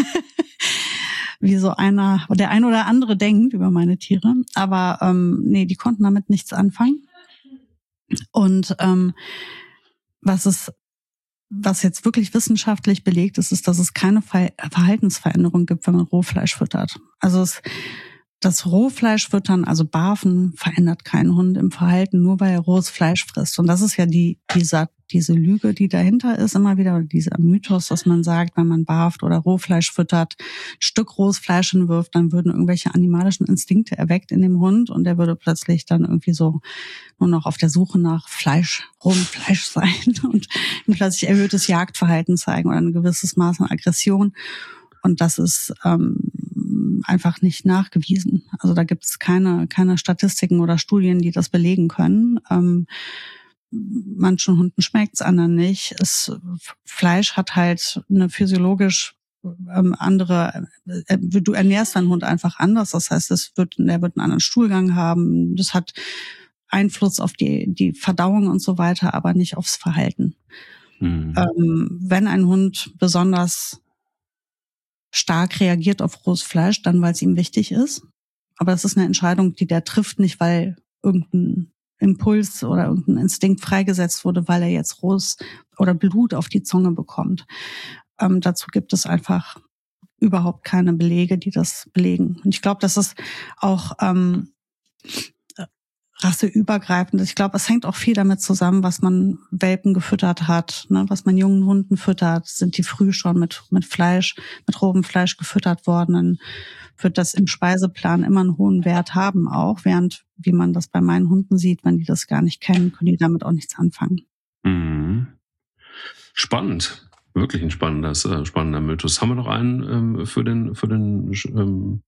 S2: wie so einer, der ein oder andere denkt über meine Tiere. Aber ähm, nee, die konnten damit nichts anfangen. Und ähm, was es, was jetzt wirklich wissenschaftlich belegt ist, ist, dass es keine Ver- Verhaltensveränderung gibt, wenn man Rohfleisch füttert. Also es, das Rohfleisch füttern, also Barfen, verändert keinen Hund im Verhalten, nur weil er rohes Fleisch frisst. Und das ist ja die dieser diese Lüge, die dahinter ist, immer wieder, oder dieser Mythos, dass man sagt, wenn man barft oder Rohfleisch füttert, ein Stück rohes Fleisch hinwirft, dann würden irgendwelche animalischen Instinkte erweckt in dem Hund und der würde plötzlich dann irgendwie so nur noch auf der Suche nach Fleisch, rohem Fleisch sein und plötzlich erhöhtes Jagdverhalten zeigen oder ein gewisses Maß an Aggression. Und das ist ähm, einfach nicht nachgewiesen. Also da gibt es keine keine Statistiken oder Studien, die das belegen können. Ähm, manchen Hunden schmeckt's, anderen nicht. Es, Fleisch hat halt eine physiologisch ähm, andere. Äh, du ernährst deinen Hund einfach anders. Das heißt, es wird, der wird einen anderen Stuhlgang haben. Das hat Einfluss auf die die Verdauung und so weiter, aber nicht aufs Verhalten. Mhm. Ähm, wenn ein Hund besonders stark reagiert auf rohes Fleisch, dann weil es ihm wichtig ist. Aber das ist eine Entscheidung, die der trifft, nicht weil irgendein Impuls oder irgendein Instinkt freigesetzt wurde, weil er jetzt rohes oder Blut auf die Zunge bekommt. Ähm, dazu gibt es einfach überhaupt keine Belege, die das belegen. Und ich glaube, das ist auch ähm, rasseübergreifend. Ich glaube, es hängt auch viel damit zusammen, was man Welpen gefüttert hat, ne, was man jungen Hunden füttert. Sind die früh schon mit mit Fleisch, mit rohem Fleisch gefüttert worden, dann wird das im Speiseplan immer einen hohen Wert haben auch, während, wie man das bei meinen Hunden sieht, wenn die das gar nicht kennen, können die damit auch nichts anfangen.
S1: Mhm. Spannend. Wirklich ein spannender, äh, spannender Mythos. Haben wir noch einen ähm, für den, für den ähm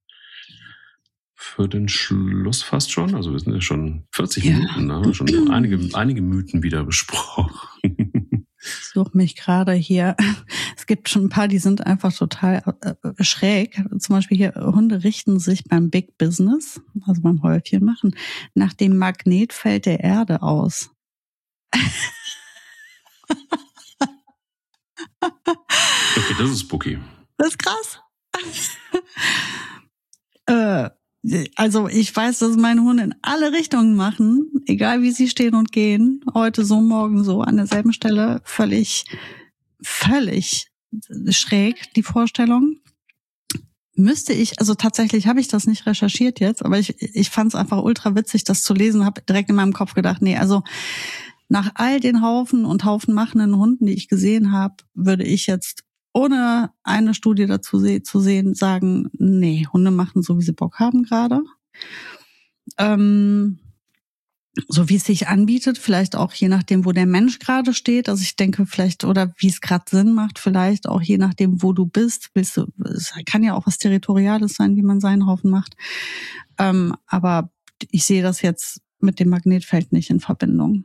S1: Für den Schluss fast schon. Also wir sind ja schon vierzig ja. Minuten, da haben wir schon einige, einige Mythen wieder besprochen.
S2: Ich suche mich gerade hier. Es gibt schon ein paar, die sind einfach total äh, schräg. Zum Beispiel hier, Hunde richten sich beim Big Business, also beim Häufchen machen, nach dem Magnetfeld der Erde aus.
S1: Okay, das ist spooky.
S2: Das ist krass. äh, Also ich weiß, dass meine Hunde in alle Richtungen machen, egal wie sie stehen und gehen. Heute so, morgen so, an derselben Stelle. Völlig, völlig schräg, die Vorstellung. Müsste ich, also tatsächlich habe ich das nicht recherchiert jetzt, aber ich, ich fand es einfach ultra witzig, das zu lesen, habe direkt in meinem Kopf gedacht, nee, also nach all den Haufen und Haufen machenden Hunden, die ich gesehen habe, würde ich jetzt ohne eine Studie dazu se- zu sehen, sagen, nee, Hunde machen so, wie sie Bock haben gerade. Ähm, so wie es sich anbietet, vielleicht auch je nachdem, wo der Mensch gerade steht. Also ich denke vielleicht, oder wie es gerade Sinn macht, vielleicht auch je nachdem, wo du bist. Willst du, es kann ja auch was Territoriales sein, wie man seinen Haufen macht. Ähm, aber ich sehe das jetzt mit dem Magnetfeld nicht in Verbindung.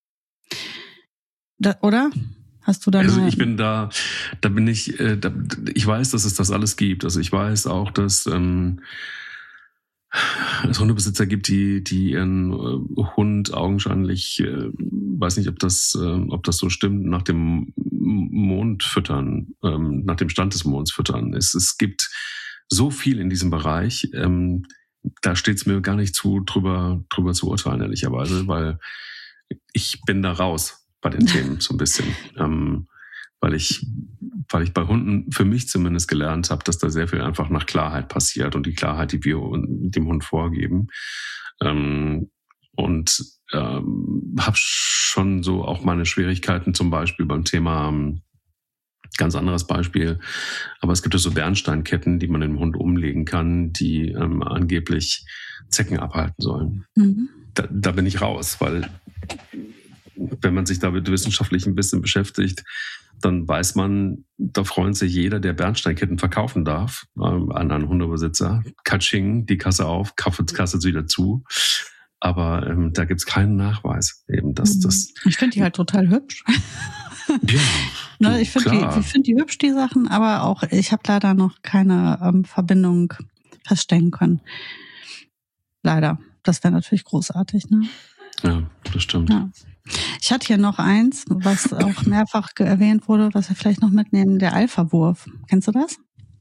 S2: Da, oder? Hast du da
S1: also
S2: mal...
S1: ich bin da, da bin ich, äh, da, ich weiß, dass es das alles gibt. Also ich weiß auch, dass ähm, es Hundebesitzer gibt, die, die ihren äh, Hund augenscheinlich, äh, weiß nicht, ob das, äh, ob das so stimmt, nach dem Mond füttern, ähm, nach dem Stand des Monds füttern. Es, es gibt so viel in diesem Bereich, ähm, da steht es mir gar nicht zu, drüber, drüber zu urteilen, ehrlicherweise, weil ich bin da raus bei den Themen so ein bisschen. Ähm, weil ich, weil ich bei Hunden für mich zumindest gelernt habe, dass da sehr viel einfach nach Klarheit passiert und die Klarheit, die wir dem Hund vorgeben. Ähm, und ähm, habe schon so auch meine Schwierigkeiten zum Beispiel beim Thema, ähm, ganz anderes Beispiel, aber es gibt ja so Bernsteinketten, die man dem Hund umlegen kann, die ähm, angeblich Zecken abhalten sollen. Mhm. Da, da bin ich raus, weil wenn man sich damit wissenschaftlich ein bisschen beschäftigt, dann weiß man, da freut sich jeder, der Bernsteinketten verkaufen darf, ähm, an einen Hundebesitzer. Katsching, die Kasse auf, Kasse, Kasse wieder zu. Aber ähm, da gibt's keinen Nachweis. Eben, dass das.
S2: Ich finde die halt total hübsch.
S1: Ja, du,
S2: ne, ich finde die, ich find die hübsch, die Sachen, aber auch ich habe leider noch keine ähm, Verbindung feststellen können. Leider. Das wäre natürlich großartig, ne?
S1: Ja, das stimmt.
S2: Ja. Ich hatte hier noch eins, was auch mehrfach erwähnt wurde, was wir vielleicht noch mitnehmen, der Alpha-Wurf. Kennst du das?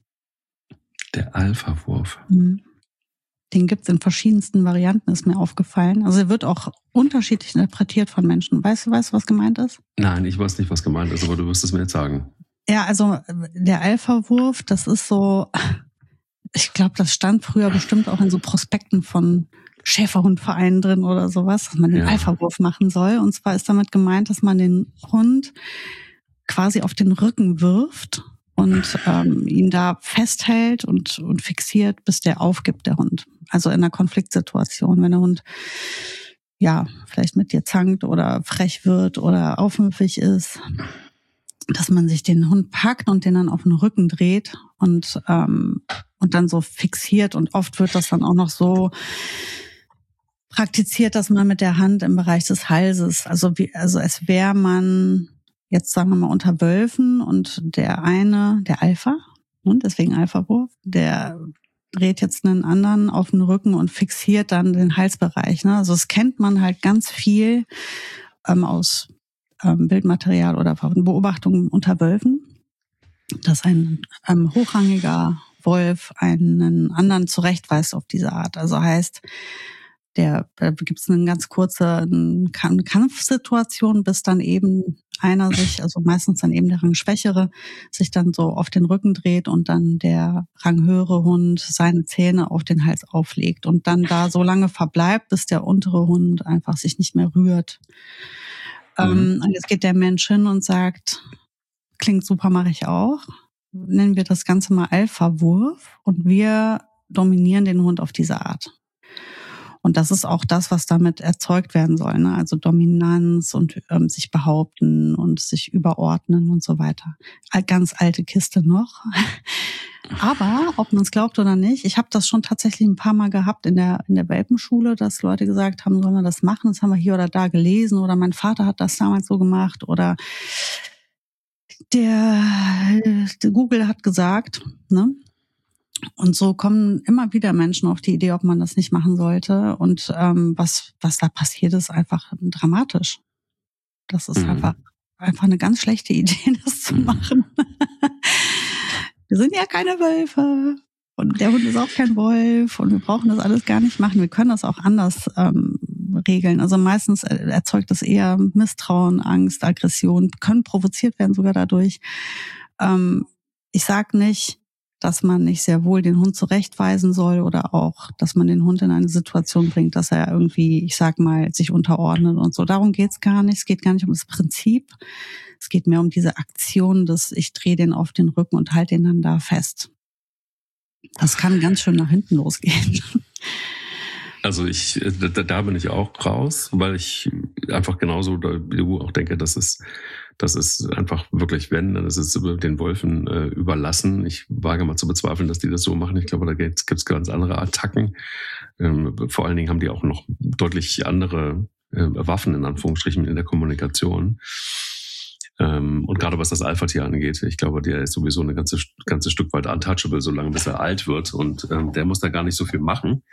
S1: Der Alpha-Wurf.
S2: Mhm. Den gibt's in verschiedensten Varianten, ist mir aufgefallen. Also er wird auch unterschiedlich interpretiert von Menschen. Weißt du, weißt du, was gemeint ist?
S1: Nein, ich weiß nicht, was gemeint ist, aber du wirst es mir jetzt sagen.
S2: Ja, also der Alpha-Wurf, das ist so, ich glaube, das stand früher bestimmt auch in so Prospekten von Schäferhundvereinen drin oder sowas, dass man den ja. Alpha-Wurf machen soll. Und zwar ist damit gemeint, dass man den Hund quasi auf den Rücken wirft und ähm, ihn da festhält und, und fixiert, bis der aufgibt, der Hund. Also in einer Konfliktsituation, wenn der Hund ja vielleicht mit dir zankt oder frech wird oder aufmüpfig ist, dass man sich den Hund packt und den dann auf den Rücken dreht und ähm, und dann so fixiert. Und oft wird das dann auch noch so praktiziert, dass man mit der Hand im Bereich des Halses, also wie, also es wäre man jetzt sagen wir mal unter Wölfen und der eine, der Alpha, und deswegen Alpha-Wurf, der dreht jetzt einen anderen auf den Rücken und fixiert dann den Halsbereich. Ne? Also das kennt man halt ganz viel ähm, aus ähm, Bildmaterial oder Beobachtungen unter Wölfen, dass ein ähm, hochrangiger Wolf einen anderen zurechtweist auf diese Art. Also heißt, der, da gibt es eine ganz kurze eine Kampfsituation, bis dann eben einer sich, also meistens dann eben der Rangschwächere, sich dann so auf den Rücken dreht und dann der ranghöhere Hund seine Zähne auf den Hals auflegt und dann da so lange verbleibt, bis der untere Hund einfach sich nicht mehr rührt. Mhm. Ähm, und jetzt geht der Mensch hin und sagt, klingt super, mache ich auch. Nennen wir das Ganze mal Alpha-Wurf und wir dominieren den Hund auf diese Art. Und das ist auch das, was damit erzeugt werden soll, ne? Also Dominanz und ähm, sich behaupten und sich überordnen und so weiter. Ganz alte Kiste noch. Aber, ob man es glaubt oder nicht, ich habe das schon tatsächlich ein paar Mal gehabt in der in der Welpenschule, dass Leute gesagt haben, sollen wir das machen? Das haben wir hier oder da gelesen oder mein Vater hat das damals so gemacht oder der, der Google hat gesagt, ne? Und so kommen immer wieder Menschen auf die Idee, ob man das nicht machen sollte. Und ähm, was was da passiert, ist einfach dramatisch. Das ist mhm. einfach einfach eine ganz schlechte Idee, das zu machen. Wir sind ja keine Wölfe und der Hund ist auch kein Wolf und wir brauchen das alles gar nicht machen. Wir können das auch anders ähm, regeln. Also meistens erzeugt das eher Misstrauen, Angst, Aggression, können provoziert werden sogar dadurch. Ähm, ich sag nicht, dass man nicht sehr wohl den Hund zurechtweisen soll oder auch, dass man den Hund in eine Situation bringt, dass er irgendwie, ich sag mal, sich unterordnet und so. Darum geht's gar nicht. Es geht gar nicht um das Prinzip. Es geht mehr um diese Aktion, dass ich drehe den auf den Rücken und halte den dann da fest. Das kann ganz schön nach hinten losgehen.
S1: Also ich, da, da bin ich auch raus, weil ich einfach genauso wie du auch denke, dass es, dass es einfach wirklich, wenn, dann ist es den Wölfen äh, überlassen. Ich wage mal zu bezweifeln, dass die das so machen. Ich glaube, da gibt es ganz andere Attacken. Ähm, vor allen Dingen haben die auch noch deutlich andere äh, Waffen in Anführungsstrichen in der Kommunikation. Ähm, und gerade was das Alpha-Tier angeht, ich glaube, der ist sowieso ein ganze, ganzes Stück weit untouchable, solange bis er alt wird. Und ähm, der muss da gar nicht so viel machen.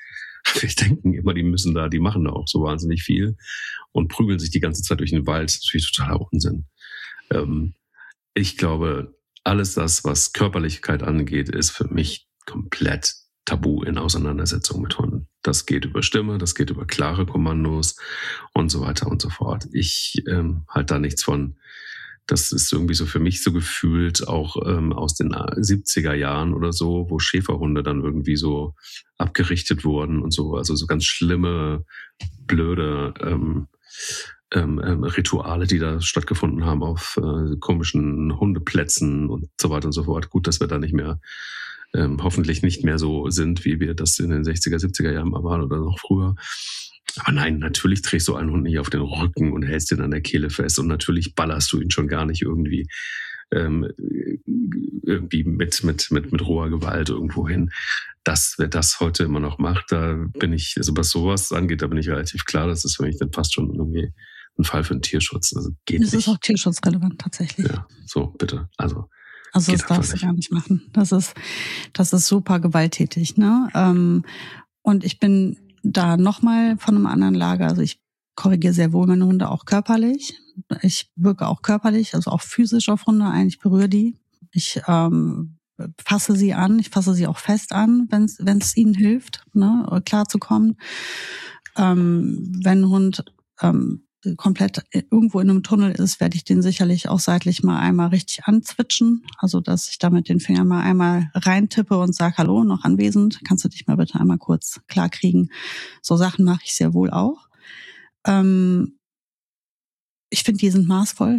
S1: Wir denken immer, die müssen da, die machen da auch so wahnsinnig viel und prügeln sich die ganze Zeit durch den Wald. Das ist natürlich totaler Unsinn. Ähm, ich glaube, alles das, was Körperlichkeit angeht, ist für mich komplett tabu in Auseinandersetzung mit Hunden. Das geht über Stimme, das geht über klare Kommandos und so weiter und so fort. Ich ähm, halte da nichts von. Das ist irgendwie so für mich so gefühlt auch ähm, aus den siebziger Jahren oder so, wo Schäferhunde dann irgendwie so abgerichtet wurden und so. Also so ganz schlimme, blöde ähm, ähm, ähm, Rituale, die da stattgefunden haben auf äh, komischen Hundeplätzen und so weiter und so fort. Gut, dass wir da nicht mehr Ähm, hoffentlich nicht mehr so sind, wie wir das in den sechziger, siebziger Jahren mal waren oder noch früher. Aber nein, natürlich trägst du einen Hund nicht auf den Rücken und hältst ihn an der Kehle fest und natürlich ballerst du ihn schon gar nicht irgendwie ähm, irgendwie mit, mit, mit, mit roher Gewalt irgendwo hin. Dass wer das heute immer noch macht, da bin ich, also was sowas angeht, da bin ich relativ klar, das ist für mich dann fast schon irgendwie ein Fall für den Tierschutz. Also geht
S2: das
S1: nicht.
S2: ist auch tierschutzrelevant tatsächlich.
S1: Ja, so bitte, also
S2: Also das darfst du gar nicht machen. Das ist, das ist super gewalttätig, ne? Ähm, und ich bin da nochmal von einem anderen Lager. Also ich korrigiere sehr wohl meine Hunde auch körperlich. Ich wirke auch körperlich, also auch physisch auf Hunde ein. Ich berühre die. Ich ähm, fasse sie an. Ich fasse sie auch fest an, wenn es wenn es ihnen hilft, ne, klarzukommen. Ähm, wenn ein Hund ähm, komplett irgendwo in einem Tunnel ist, werde ich den sicherlich auch seitlich mal einmal richtig anzwitschen. Also, dass ich da mit den Fingern mal einmal reintippe und sage, hallo, noch anwesend, kannst du dich mal bitte einmal kurz klar kriegen. So Sachen mache ich sehr wohl auch. Ähm, ich finde, die sind maßvoll.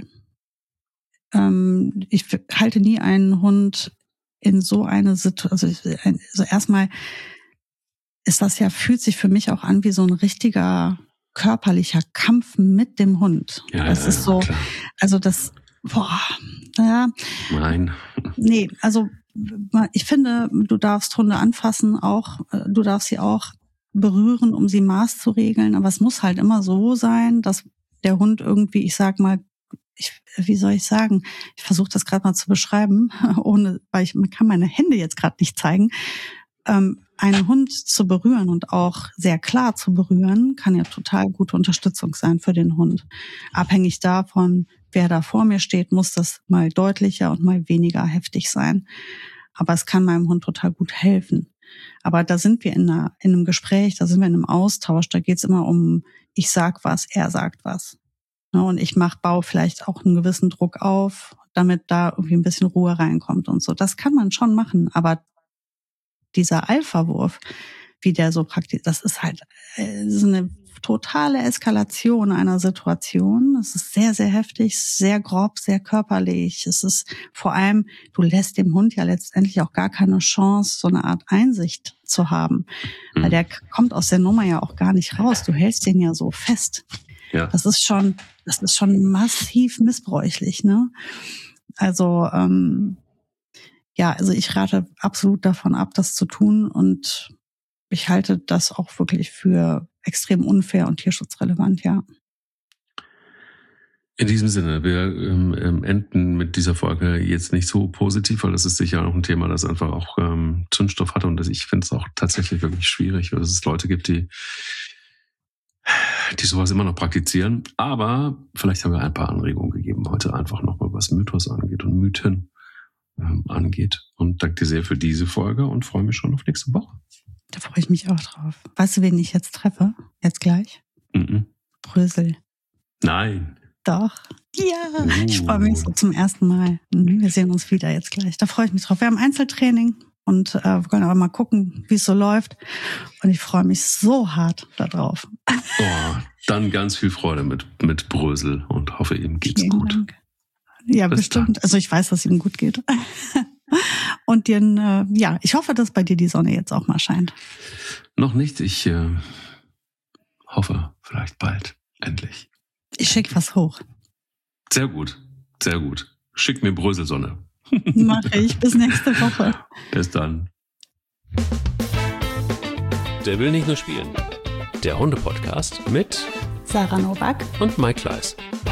S2: Ähm, ich halte nie einen Hund in so eine Situation, also, also erstmal ist das ja, fühlt sich für mich auch an wie so ein richtiger körperlicher Kampf mit dem Hund.
S1: Ja,
S2: das
S1: ja,
S2: ist so,
S1: klar.
S2: also das, boah, naja.
S1: Nein.
S2: Nee, also ich finde, du darfst Hunde anfassen, auch, du darfst sie auch berühren, um sie Maß zu regeln, aber es muss halt immer so sein, dass der Hund irgendwie, ich sag mal, ich, wie soll ich sagen, ich versuche das gerade mal zu beschreiben, ohne, weil ich man kann meine Hände jetzt gerade nicht zeigen. Ähm, einen Hund zu berühren und auch sehr klar zu berühren, kann ja total gute Unterstützung sein für den Hund. Abhängig davon, wer da vor mir steht, muss das mal deutlicher und mal weniger heftig sein. Aber es kann meinem Hund total gut helfen. Aber da sind wir in, einer, in einem Gespräch, da sind wir in einem Austausch, da geht es immer um, ich sag was, er sagt was. Und ich mach, baue vielleicht auch einen gewissen Druck auf, damit da irgendwie ein bisschen Ruhe reinkommt und so. Das kann man schon machen, aber dieser Alpha-Wurf, wie der so praktisch, das ist halt äh, so eine totale Eskalation einer Situation. Es ist sehr, sehr heftig, sehr grob, sehr körperlich. Es ist vor allem, du lässt dem Hund ja letztendlich auch gar keine Chance, so eine Art Einsicht zu haben. Mhm. Weil der kommt aus der Nummer ja auch gar nicht raus. Du hältst den ja so fest. Ja. Das ist schon, das ist schon massiv missbräuchlich, ne? Also, ähm, ja, also ich rate absolut davon ab, das zu tun, und ich halte das auch wirklich für extrem unfair und tierschutzrelevant, ja.
S1: In diesem Sinne, wir ähm, enden mit dieser Folge jetzt nicht so positiv, weil das ist sicher auch ein Thema, das einfach auch ähm, Zündstoff hat, und das, ich finde es auch tatsächlich wirklich schwierig, weil es Leute gibt, die die sowas immer noch praktizieren. Aber vielleicht haben wir ein paar Anregungen gegeben heute, einfach nochmal, was Mythos angeht und Mythen angeht. Und danke dir sehr für diese Folge und freue mich schon auf nächste Woche.
S2: Da freue ich mich auch drauf. Weißt du, wen ich jetzt treffe? Jetzt gleich?
S1: Mm-mm.
S2: Brösel.
S1: Nein.
S2: Doch. Ja, uh. Ich freue mich so zum ersten Mal. Wir sehen uns wieder jetzt gleich. Da freue ich mich drauf. Wir haben Einzeltraining und äh, wir können aber mal gucken, wie es so läuft. Und ich freue mich so hart darauf.
S1: Oh, dann ganz viel Freude mit, mit Brösel und hoffe, ihm geht's
S2: Vielen
S1: gut.
S2: Dank. Ja, Bis bestimmt. Dann. Also ich weiß, dass es ihm gut geht. Und dann, äh, ja, ich hoffe, dass bei dir die Sonne jetzt auch mal scheint.
S1: Noch nicht. Ich äh, hoffe, vielleicht bald. Endlich.
S2: Ich schicke was hoch.
S1: Sehr gut. Sehr gut. Schick mir Bröselsonne.
S2: Mache ich. Bis nächste Woche.
S1: Bis dann.
S3: Der will nicht nur spielen. Der Hunde-Podcast mit
S2: Sarah Nowak
S3: und Mike Kleiss.